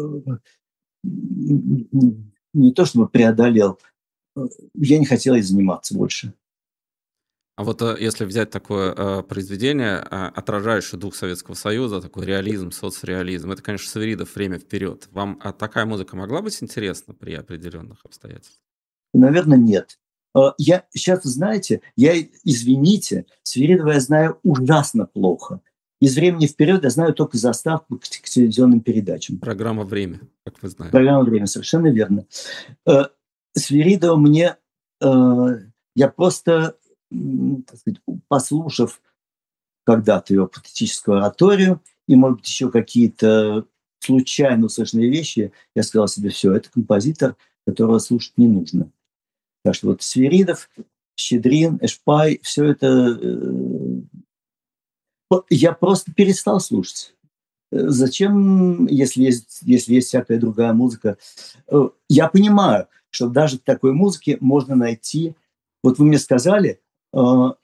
не то чтобы преодолел, э, я не хотел ей заниматься больше. А вот э, если взять такое э, произведение, э, отражающее дух Советского Союза, такой реализм, соцреализм, это, конечно, Свиридов «Время вперед». Вам а, такая музыка могла быть интересна при определенных обстоятельствах? Наверное, нет. Э, Я сейчас, знаете, я, извините, Свиридова я знаю ужасно плохо. Из времени вперед я знаю только заставку к, к телевизионным передачам. Программа «Время», как вы знаете. Программа «Время», совершенно верно. Э, Свиридова мне, э, я просто, м, так сказать, послушав когда-то его патетическую ораторию и, может быть, еще какие-то случайно услышанные вещи, я сказал себе: все, это композитор, которого слушать не нужно. Так что вот Свиридов, Щедрин, Эшпай, все это э, я просто перестал слушать. Э, Зачем, если есть, если есть всякая другая музыка? Э, Я понимаю, что даже в такой музыке можно найти... Вот вы мне сказали, э,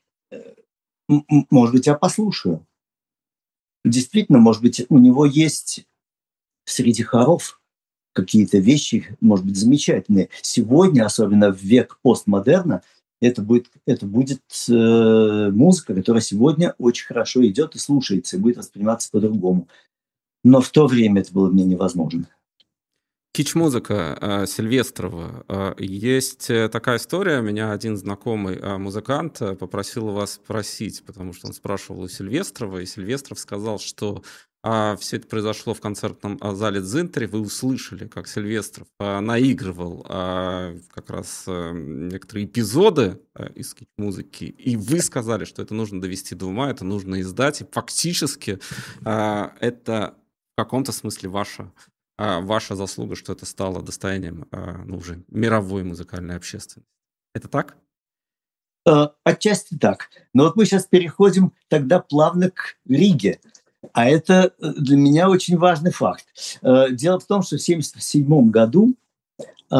м- м- может быть, я послушаю. Действительно, может быть, у него есть среди хоров какие-то вещи, может быть, замечательные. Сегодня, особенно в век постмодерна, это будет, это будет э, музыка, которая сегодня очень хорошо идет и слушается, и будет восприниматься по-другому. Но в то время это было мне невозможно. Кич-музыка э, Сильвестрова. Э, Есть э, такая история. Меня один знакомый э, музыкант э, попросил вас спросить, потому что он спрашивал у Сильвестрова, и Сильвестров сказал, что все это произошло в концертном а, зале Дзинтаре. Вы услышали, как Сильвестров а, наигрывал а, как раз а, некоторые эпизоды а, из кич-музыки, и вы сказали, что это нужно довести до ума, это нужно издать, и фактически а, это в каком-то смысле ваша а, ваша заслуга, что это стало достоянием а, ну, уже мировой музыкальной общественности. Это так? Э, Отчасти так. Но вот мы сейчас переходим тогда плавно к Риге. А это э, для меня очень важный факт. Э, Дело в том, что в тысяча девятьсот семьдесят седьмом году э,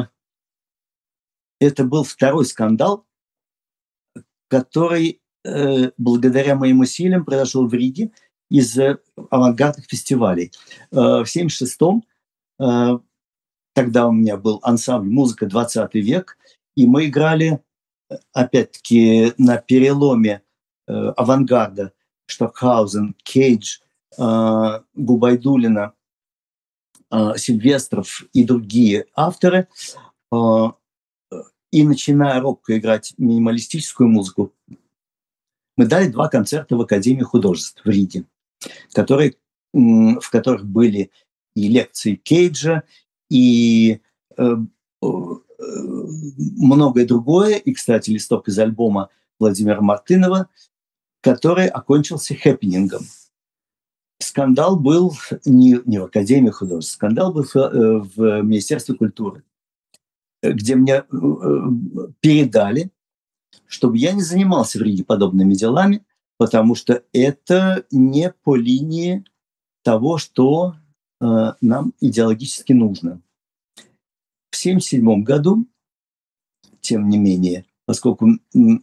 это был второй скандал, который э, благодаря моим усилиям произошел в Риге из-за авангардных фестивалей. Э, В семьдесят шестом э, тогда у меня был ансамбль «Музыка двадцатый век», и мы играли, э, опять-таки, на переломе э, авангарда Штокхаузен, Кейдж, э, Губайдулина, э, Сильвестров и другие авторы. Э, И начиная робко играть минималистическую музыку, мы дали два концерта в Академии художеств в Риге, которые, м, в которых были и лекции Кейджа, и э, э, многое другое. И, кстати, листок из альбома Владимира Мартынова, который окончился хэппинингом. Скандал был не, не в Академии художеств, скандал был в, э, в Министерстве культуры, где мне э, передали, чтобы я не занимался в Риге подобными делами, потому что это не по линии того, что э, нам идеологически нужно. В семьдесят седьмом году, тем не менее, поскольку... м,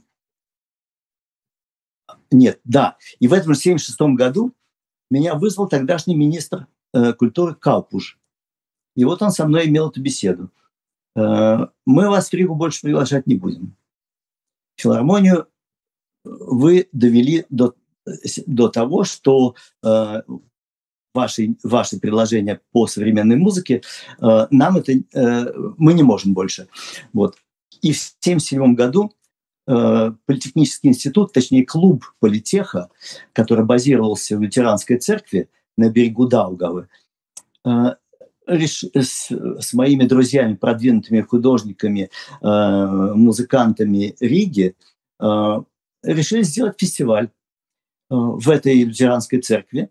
Нет, да. И в этом же семьдесят шестом году меня вызвал тогдашний министр э, культуры Калпуш. И вот он со мной имел эту беседу. Э, Мы вас в Ригу больше приглашать не будем. Филармонию вы довели до, до того, что э, ваши, ваши предложения по современной музыке, э, нам это, э, мы не можем больше. Вот. И в семьдесят седьмом году э, Политехнический институт, точнее клуб политеха, который базировался в лютеранской церкви на берегу Даугавы, э, реш... с, с моими друзьями, продвинутыми художниками, э, музыкантами Риги, э, решили сделать фестиваль. в этой лютеранской церкви.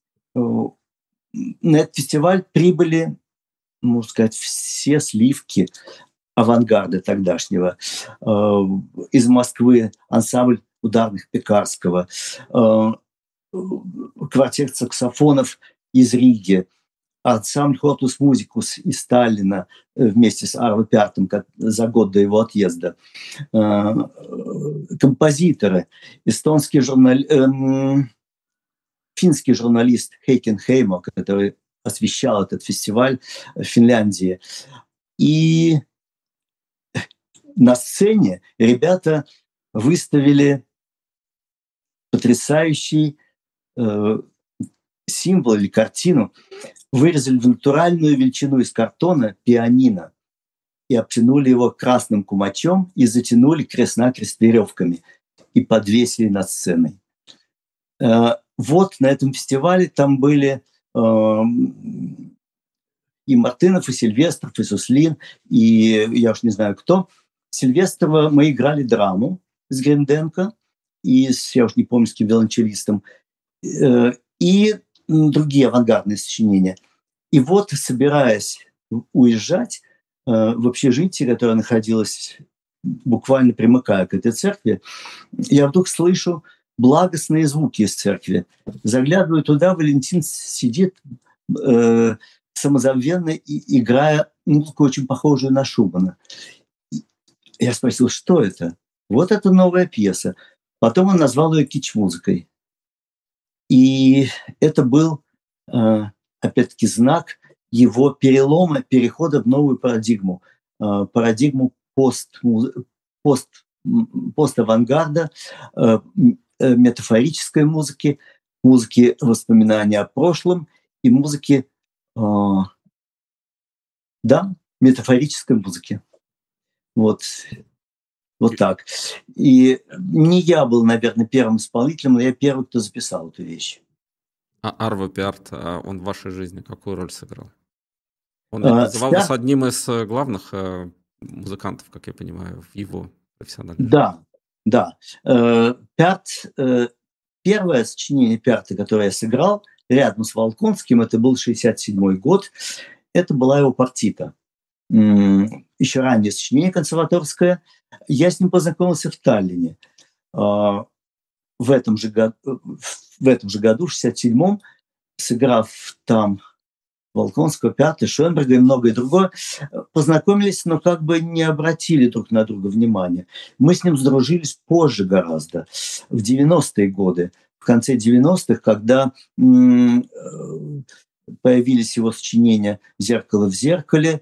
На этот фестиваль прибыли, можно сказать, все сливки авангарда тогдашнего. Из Москвы ансамбль ударных Пекарского, квартет саксофонов из Риги, ансамбль Hortus Musicus из Сталина вместе с Арво Пятым за год до его отъезда, композиторы, эстонский журналист, финский журналист Хейкен Хеймо, который освещал этот фестиваль в Финляндии. И на сцене ребята выставили потрясающий э, символ или картину, вырезали в натуральную величину из картона пианино и обтянули его красным кумачом и затянули крест-накрест веревками и подвесили над сценой. Э, вот на этом фестивале там были э, и Мартынов, и Сильвестров, и Суслин, и я уж не знаю кто. Сильвестрова мы играли драму с Гринденко и с, я уж не помню, с каким виолончелистом, э, и другие авангардные сочинения. И вот, собираясь уезжать э, в общежитие, которое находилось буквально примыкая к этой церкви, я вдруг слышу благостные звуки из церкви. Заглядываю туда, Валентин сидит э, самозабвенно, и, играя музыку, очень похожую на Шубана. Я спросил, что это? Вот это новая пьеса. Потом он назвал ее кич-музыкой. И это был, э, опять-таки, знак его перелома, перехода в новую парадигму. Э, парадигму пост, пост, пост-авангарда, э, метафорической музыки, музыки воспоминания о прошлом и музыки, э, да, метафорической музыки. Вот, вот так. И не я был, наверное, первым исполнителем, но я первый, кто записал эту вещь. А Арво Пиарт, он в вашей жизни какую роль сыграл? Он ведь называл вас одним из главных музыкантов, как я понимаю, в его профессиональной Да, да. Пиарт, первое сочинение Пиарта, которое я сыграл рядом с Волконским, это был шестьдесят седьмой год, это была его партита. Еще раннее сочинение консерваторское. Я с ним познакомился в Таллине. В этом же году, в этом же году, в шестьдесят седьмом, сыграв там Волконского, Пиарта, Шönberga и многое другое, познакомились, но как бы не обратили друг на друга внимания. Мы с ним сдружились позже гораздо, в девяностые годы, в конце девяностых, когда м- появились его сочинения «Зеркало в зеркале»,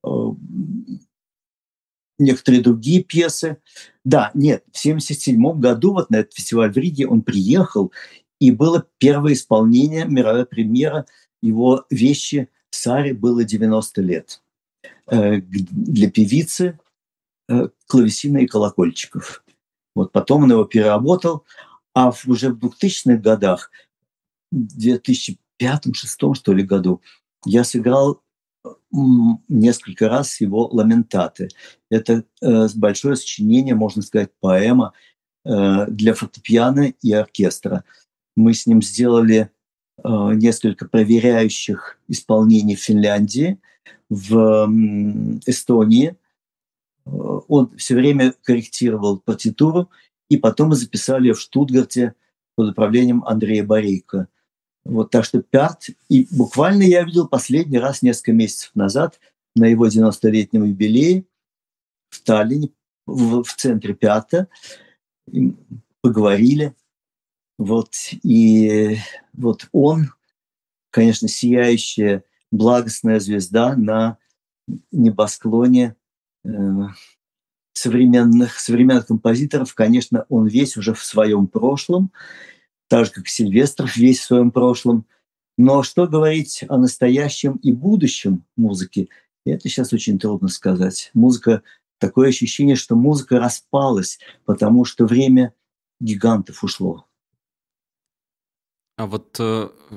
некоторые другие пьесы. Да, нет, в семьдесят седьмом году вот на этот фестиваль в Риге он приехал, и было первое исполнение, мировая премьера его вещи «Саре было девяносто лет». Для певицы клавесина и колокольчиков. Вот потом он его переработал, а уже в двухтысячных годах, в две тысячи пятом-две тысячи шестом, что ли, году, я сыграл несколько раз его ламентаты. Это э, большое сочинение, можно сказать, поэма э, для фортепиано и оркестра. Мы с ним сделали э, несколько проверяющих исполнений в Финляндии, в э, Эстонии. Он все время корректировал партитуру, и потом мы записали ее в Штутгарте под управлением Андрея Борейко. Вот, так что Пиарт, и буквально я видел последний раз несколько месяцев назад на его девяностолетнем юбилее в Таллине, в, в центре Пиарта, поговорили. Вот, и вот он, конечно, сияющая, благостная звезда на небосклоне э, современных, современных композиторов. Конечно, он весь уже в своем прошлом, так же, как Сильвестров весь в своем прошлом. Но что говорить о настоящем и будущем музыки, это сейчас очень трудно сказать. Музыка, такое ощущение, что музыка распалась, потому что время гигантов ушло. А вот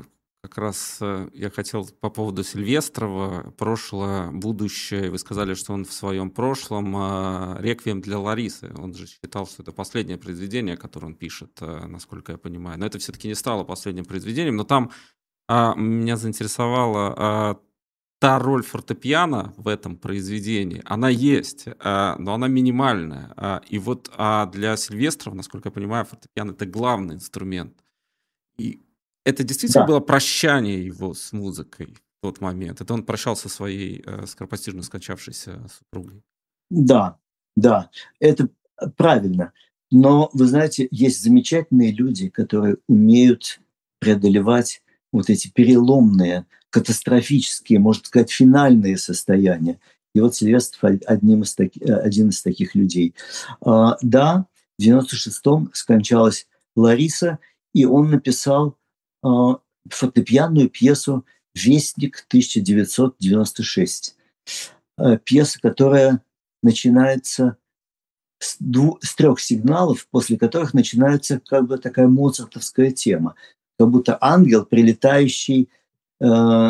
как раз э, я хотел по поводу Сильвестрова, прошлое, будущее. Вы сказали, что он в своем прошлом э, «Реквием для Ларисы». Он же считал, что это последнее произведение, которое он пишет, э, насколько я понимаю. Но это все-таки не стало последним произведением. Но там а, меня заинтересовала а, та роль фортепиано в этом произведении. Она есть, а, но она минимальная. А, и вот а для Сильвестрова, насколько я понимаю, фортепиано — это главный инструмент. И это действительно Да, было прощание его с музыкой в тот момент. Это он прощался со своей э, скоропостижно скончавшейся супругой. да, да, это правильно. Но, вы знаете, есть замечательные люди, которые умеют преодолевать вот эти переломные, катастрофические, можно сказать, финальные состояния. И вот Сильвестров одним из таки, э, один из таких людей. А, да, в девяносто шестом скончалась Лариса, и он написал а, фортепианную пьесу «Вестник тысяча девятьсот девяносто шесть». Э, Пьеса, которая начинается с, дву- с трех сигналов, после которых начинается как бы такая моцартовская тема. Как будто ангел, прилетающий э,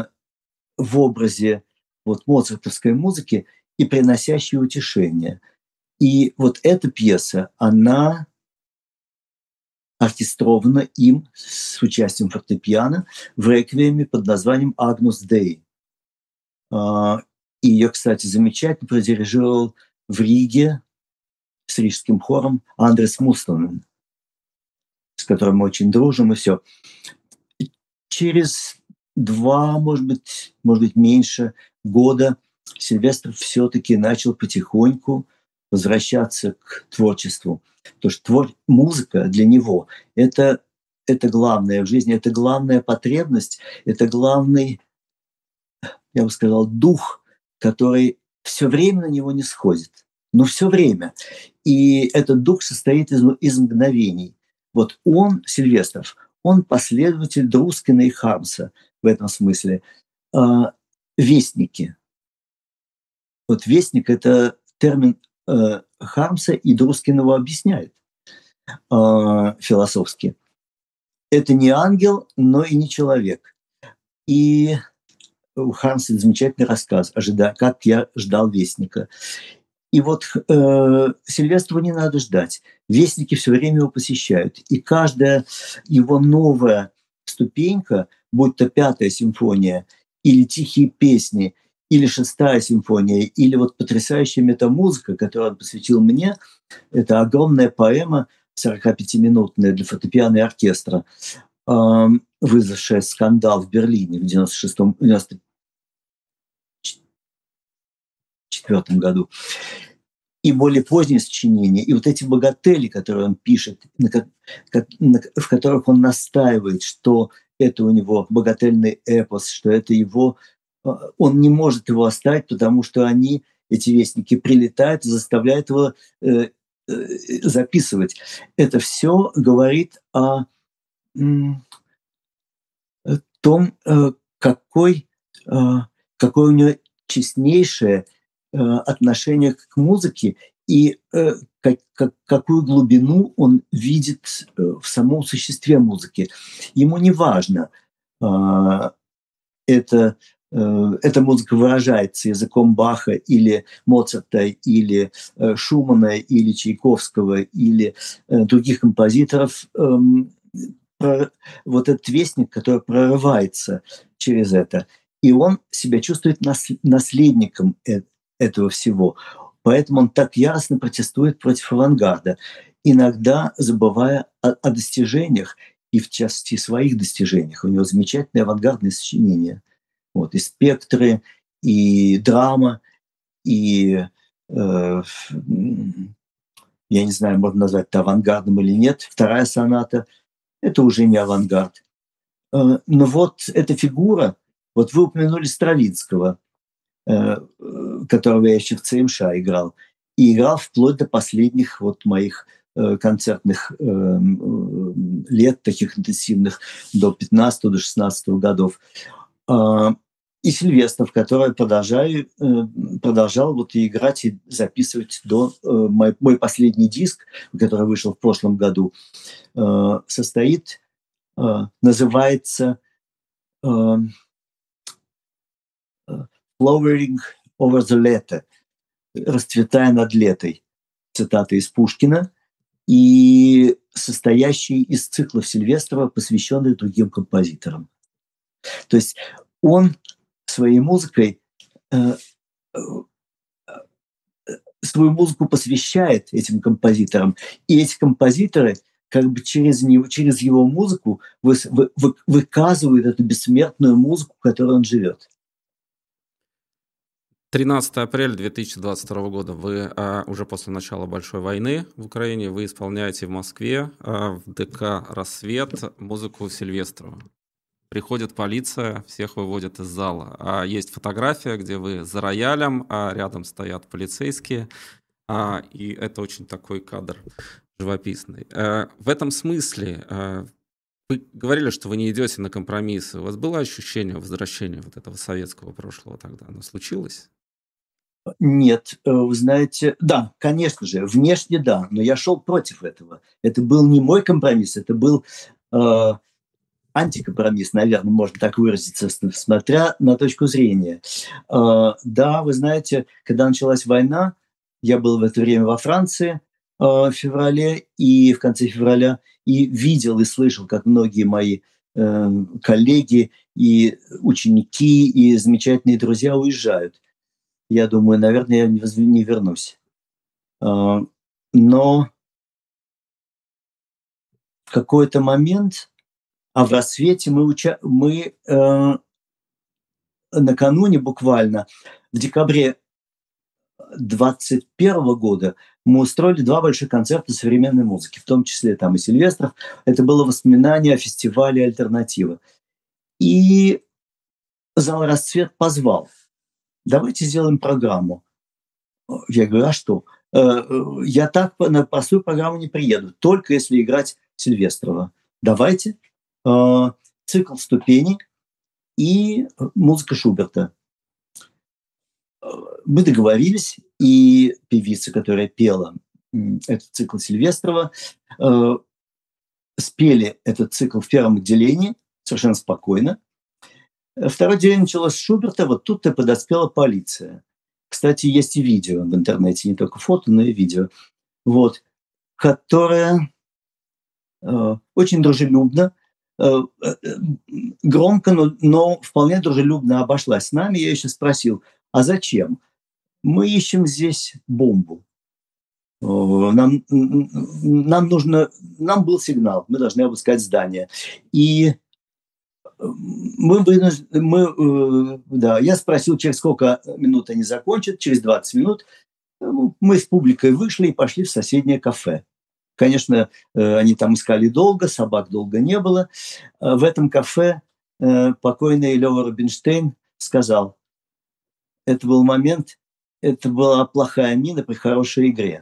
в образе вот, моцартовской музыки и приносящий утешение. И вот эта пьеса, она оркестрована им с участием фортепиано в реквиеме под названием «Агнус Дей». А, И ее, кстати, замечательно продирижировал в Риге с рижским хором Андрес Мусланен, с которым мы очень дружим, и все. Через два, может быть, может быть, меньше года Сильвестров все-таки начал потихоньку возвращаться к творчеству. Потому что твор... музыка для него — это, это главное в жизни, это главная потребность, это главный, я бы сказал, дух, который все время на него не сходит. Но все время. И этот дух состоит из, из мгновений. Вот он, Сильвестров, он последователь Друскина и Хармса в этом смысле. А, Вестники. Вот вестник — это термин э, Хармса, и Друскин его объясняет э, философски. Это не ангел, но и не человек. И у Хармса замечательный рассказ «Ожида... «Как я ждал вестника». И вот э, Сильвестрову не надо ждать. Вестники все время его посещают. И каждая его новая ступенька, будь то пятая симфония, или тихие песни, или шестая симфония, или вот потрясающая метамузыка, которую он посвятил мне, это огромная поэма, сорокапятиминутная для фортепиано и оркестра, э, вызвавшая скандал в Берлине в девяносто шестом девяносто четвёртом году. И более поздние сочинения, и вот эти богатели, которые он пишет, в которых он настаивает, что это у него богательный эпос, что это его, он не может его оставить, потому что они, эти вестники, прилетают и заставляют его э, э, записывать. Это все говорит о м, том, э, какой, э, какое у него честнейшее э, отношение к музыке и э, как, как, какую глубину он видит э, в самом существе музыки. Ему не важно, э, это, э, эта музыка выражается языком Баха или Моцарта, или э, Шумана, или Чайковского, или э, других композиторов. Э, про, вот этот вестник, который прорывается через это. И он себя чувствует нас, наследником э, этого всего. Поэтому он так яростно протестует против авангарда, иногда забывая о, о достижениях, и в частности своих достижениях. У него замечательные авангардные сочинения. Вот, и спектры, и драма, и, э, я не знаю, можно назвать это авангардом или нет, вторая соната — это уже не авангард. Э, Но вот эта фигура, вот вы упомянули Стравинского, э, которого я еще в ЦМШ играл, и играл вплоть до последних вот моих э, концертных э, лет, таких интенсивных, до пятнадцатого, до шестнадцатого годов. А, И Сильвестров, который продолжал, продолжал вот и играть, и записывать до э, мой, мой последний диск, который вышел в прошлом году, э, состоит, э, называется эм, э, «Flowering over the letter», «Расцветая над летой», цитата из Пушкина, и состоящий из циклов Сильвестрова, посвященных другим композиторам. То есть он своей музыкой э, э, свою музыку посвящает этим композиторам, и эти композиторы как бы через него, через его музыку вы, вы, вы, выказывают эту бессмертную музыку, в которой он живет. тринадцатого апреля две тысячи двадцать второго года вы а, уже после начала большой войны в Украине вы исполняете в Москве а, в ДК «Рассвет» музыку Сильвестрова. Приходит полиция, всех выводят из зала. А есть фотография, где вы за роялем, а рядом стоят полицейские, а, и это очень такой кадр живописный. А, в этом смысле а, вы говорили, что вы не идете на компромиссы. У вас было ощущение возвращения вот этого советского прошлого тогда? Оно случилось? Нет, вы знаете, да, конечно же, внешне да, но я шел против этого. Это был не мой компромисс, это был э, антикомпромисс, наверное, можно так выразиться, смотря на точку зрения. Э, да, вы знаете, когда началась война, я был в это время во Франции э, в феврале и в конце февраля, и видел и слышал, как многие мои э, коллеги и ученики и замечательные друзья уезжают. Я думаю, наверное, я не вернусь. Но в какой-то момент, а в «Рассвете» мы, уча... мы э, накануне буквально, в декабре двадцать первого года, мы устроили два больших концерта современной музыки, в том числе там и Сильвестров. Это было воспоминание о фестивале «Альтернатива». И зал «Рассвет» позвал: давайте сделаем программу. Я говорю, а что? Я так на простую программу не приеду, только если играть Сильвестрова. Давайте. Цикл «Ступени» и музыка Шуберта. Мы договорились, и певица, которая пела этот цикл Сильвестрова, спели этот цикл в первом отделении совершенно спокойно. Второе отделение началось с Шуберта, вот тут-то подоспела полиция. Кстати, есть и видео в интернете, не только фото, но и видео, вот, которое э, очень дружелюбно, э, э, громко, но, но вполне дружелюбно обошлась с нами. Я еще спросил, а зачем? Мы ищем здесь бомбу. Нам, нам нужно, нам был сигнал, мы должны обыскать здание. И мы, мы, да, я спросил, через сколько минут они закончат, через двадцать минут. Мы с публикой вышли и пошли в соседнее кафе. Конечно, они там искали долго, собак долго не было. В этом кафе покойный Лёва Рубинштейн сказал: это был момент, это была плохая мина при хорошей игре.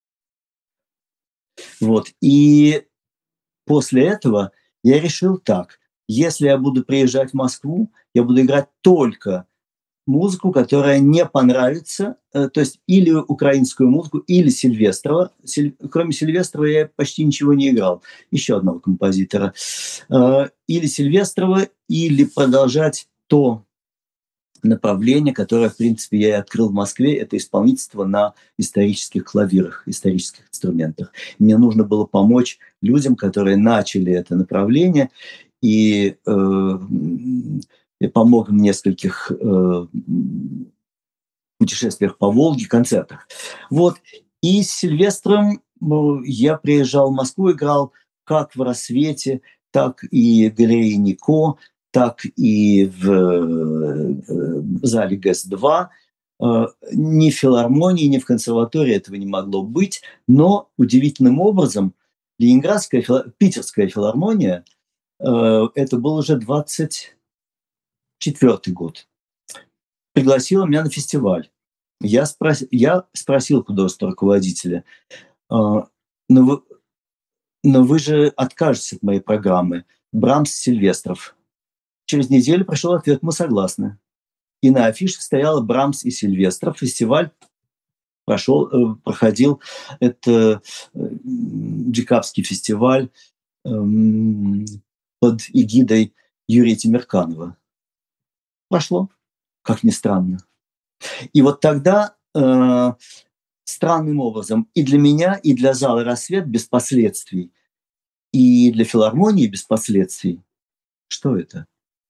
Вот. И после этого я решил так: если я буду приезжать в Москву, я буду играть только музыку, которая не понравится, то есть или украинскую музыку, или Сильвестрова. Кроме Сильвестрова я почти ничего не играл, еще одного композитора. Или Сильвестрова, или продолжать то направление, которое, в принципе, я и открыл в Москве, это исполнительство на исторических клавирах, исторических инструментах. Мне нужно было помочь людям, которые начали это направление, и э, я помог им в нескольких э, путешествиях по Волге, концертах. Вот. И с Сильвестром я приезжал в Москву, играл как в «Рассвете», так и в галерее Нико, так и в зале ГЭС два. Ни в филармонии, ни в консерватории этого не могло быть, но удивительным образом Ленинградская, Питерская филармония, это был уже двадцать четвёртый год, пригласила меня на фестиваль. Я, спрос... я спросил художественного руководителя: но вы... но вы же откажетесь от моей программы Брамс, Сильвестров. Через неделю пришел ответ: мы согласны. И на афише стояла Брамс и Сильвестров. Фестиваль прошел, проходил, это Декабрьский фестиваль под эгидой Юрия Темирканова. Прошло, как ни странно. И вот тогда э, странным образом и для меня, и для зала «Рассвет» без последствий, и для филармонии без последствий. Что это?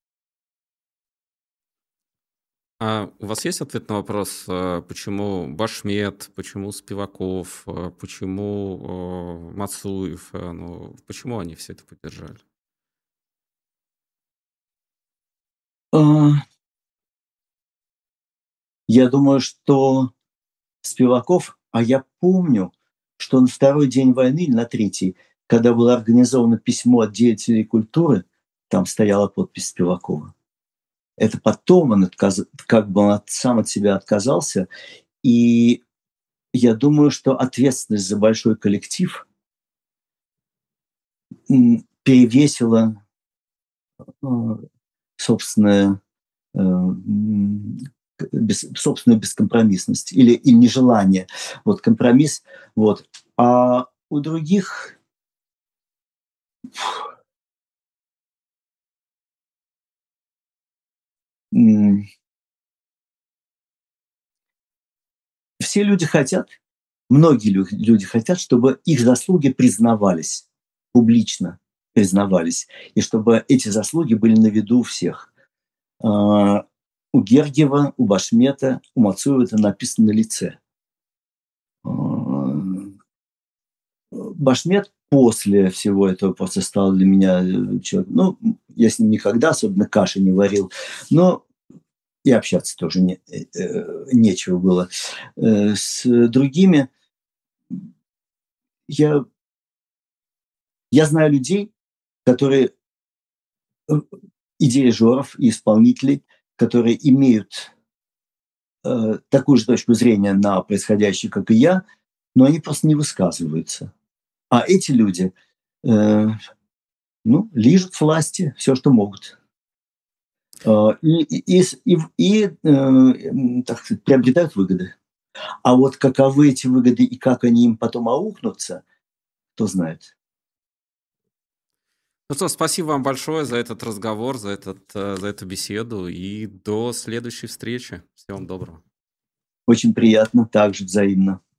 А у вас есть ответ на вопрос, э, почему Башмет, почему Спиваков, э, почему э, Мацуев, э, ну, почему они все это поддержали? А, Я думаю, что Спиваков, а я помню, что на второй день войны или на третий, когда было организовано письмо от деятелей культуры, там стояла подпись Спивакова. Это потом он отказ... как бы он от- сам от себя отказался. И я думаю, что ответственность за большой коллектив м, перевесила э, собственное, э, м, к- без, собственную бескомпромиссность или, или нежелание. Вот компромисс. Вот. А у других м, все люди хотят, многие лю- люди хотят, чтобы их заслуги признавались, публично признавались, и чтобы эти заслуги были на виду у всех. А, у Гергиева, у Башмета, у Мацуева это написано на лице. А, Башмет после всего этого просто стал для меня э, человек. Ну, я с ним никогда особенно каши не варил, но и общаться тоже не, э, э, нечего было. Э, С другими я, я знаю людей, которые э, и дирижеров, и исполнителей, которые имеют э, такую же точку зрения на происходящее, как и я, но они просто не высказываются. А эти люди, э, ну, лижут власти все, что могут. Э, и и и с и в и, э, м, так сказать, приобретают выгоды. А вот каковы эти выгоды и как они им потом аукнутся, кто знает. Ну что, спасибо вам большое за этот разговор, за, этот, э, за эту беседу и до следующей встречи. Всего вам доброго. Очень приятно, также взаимно.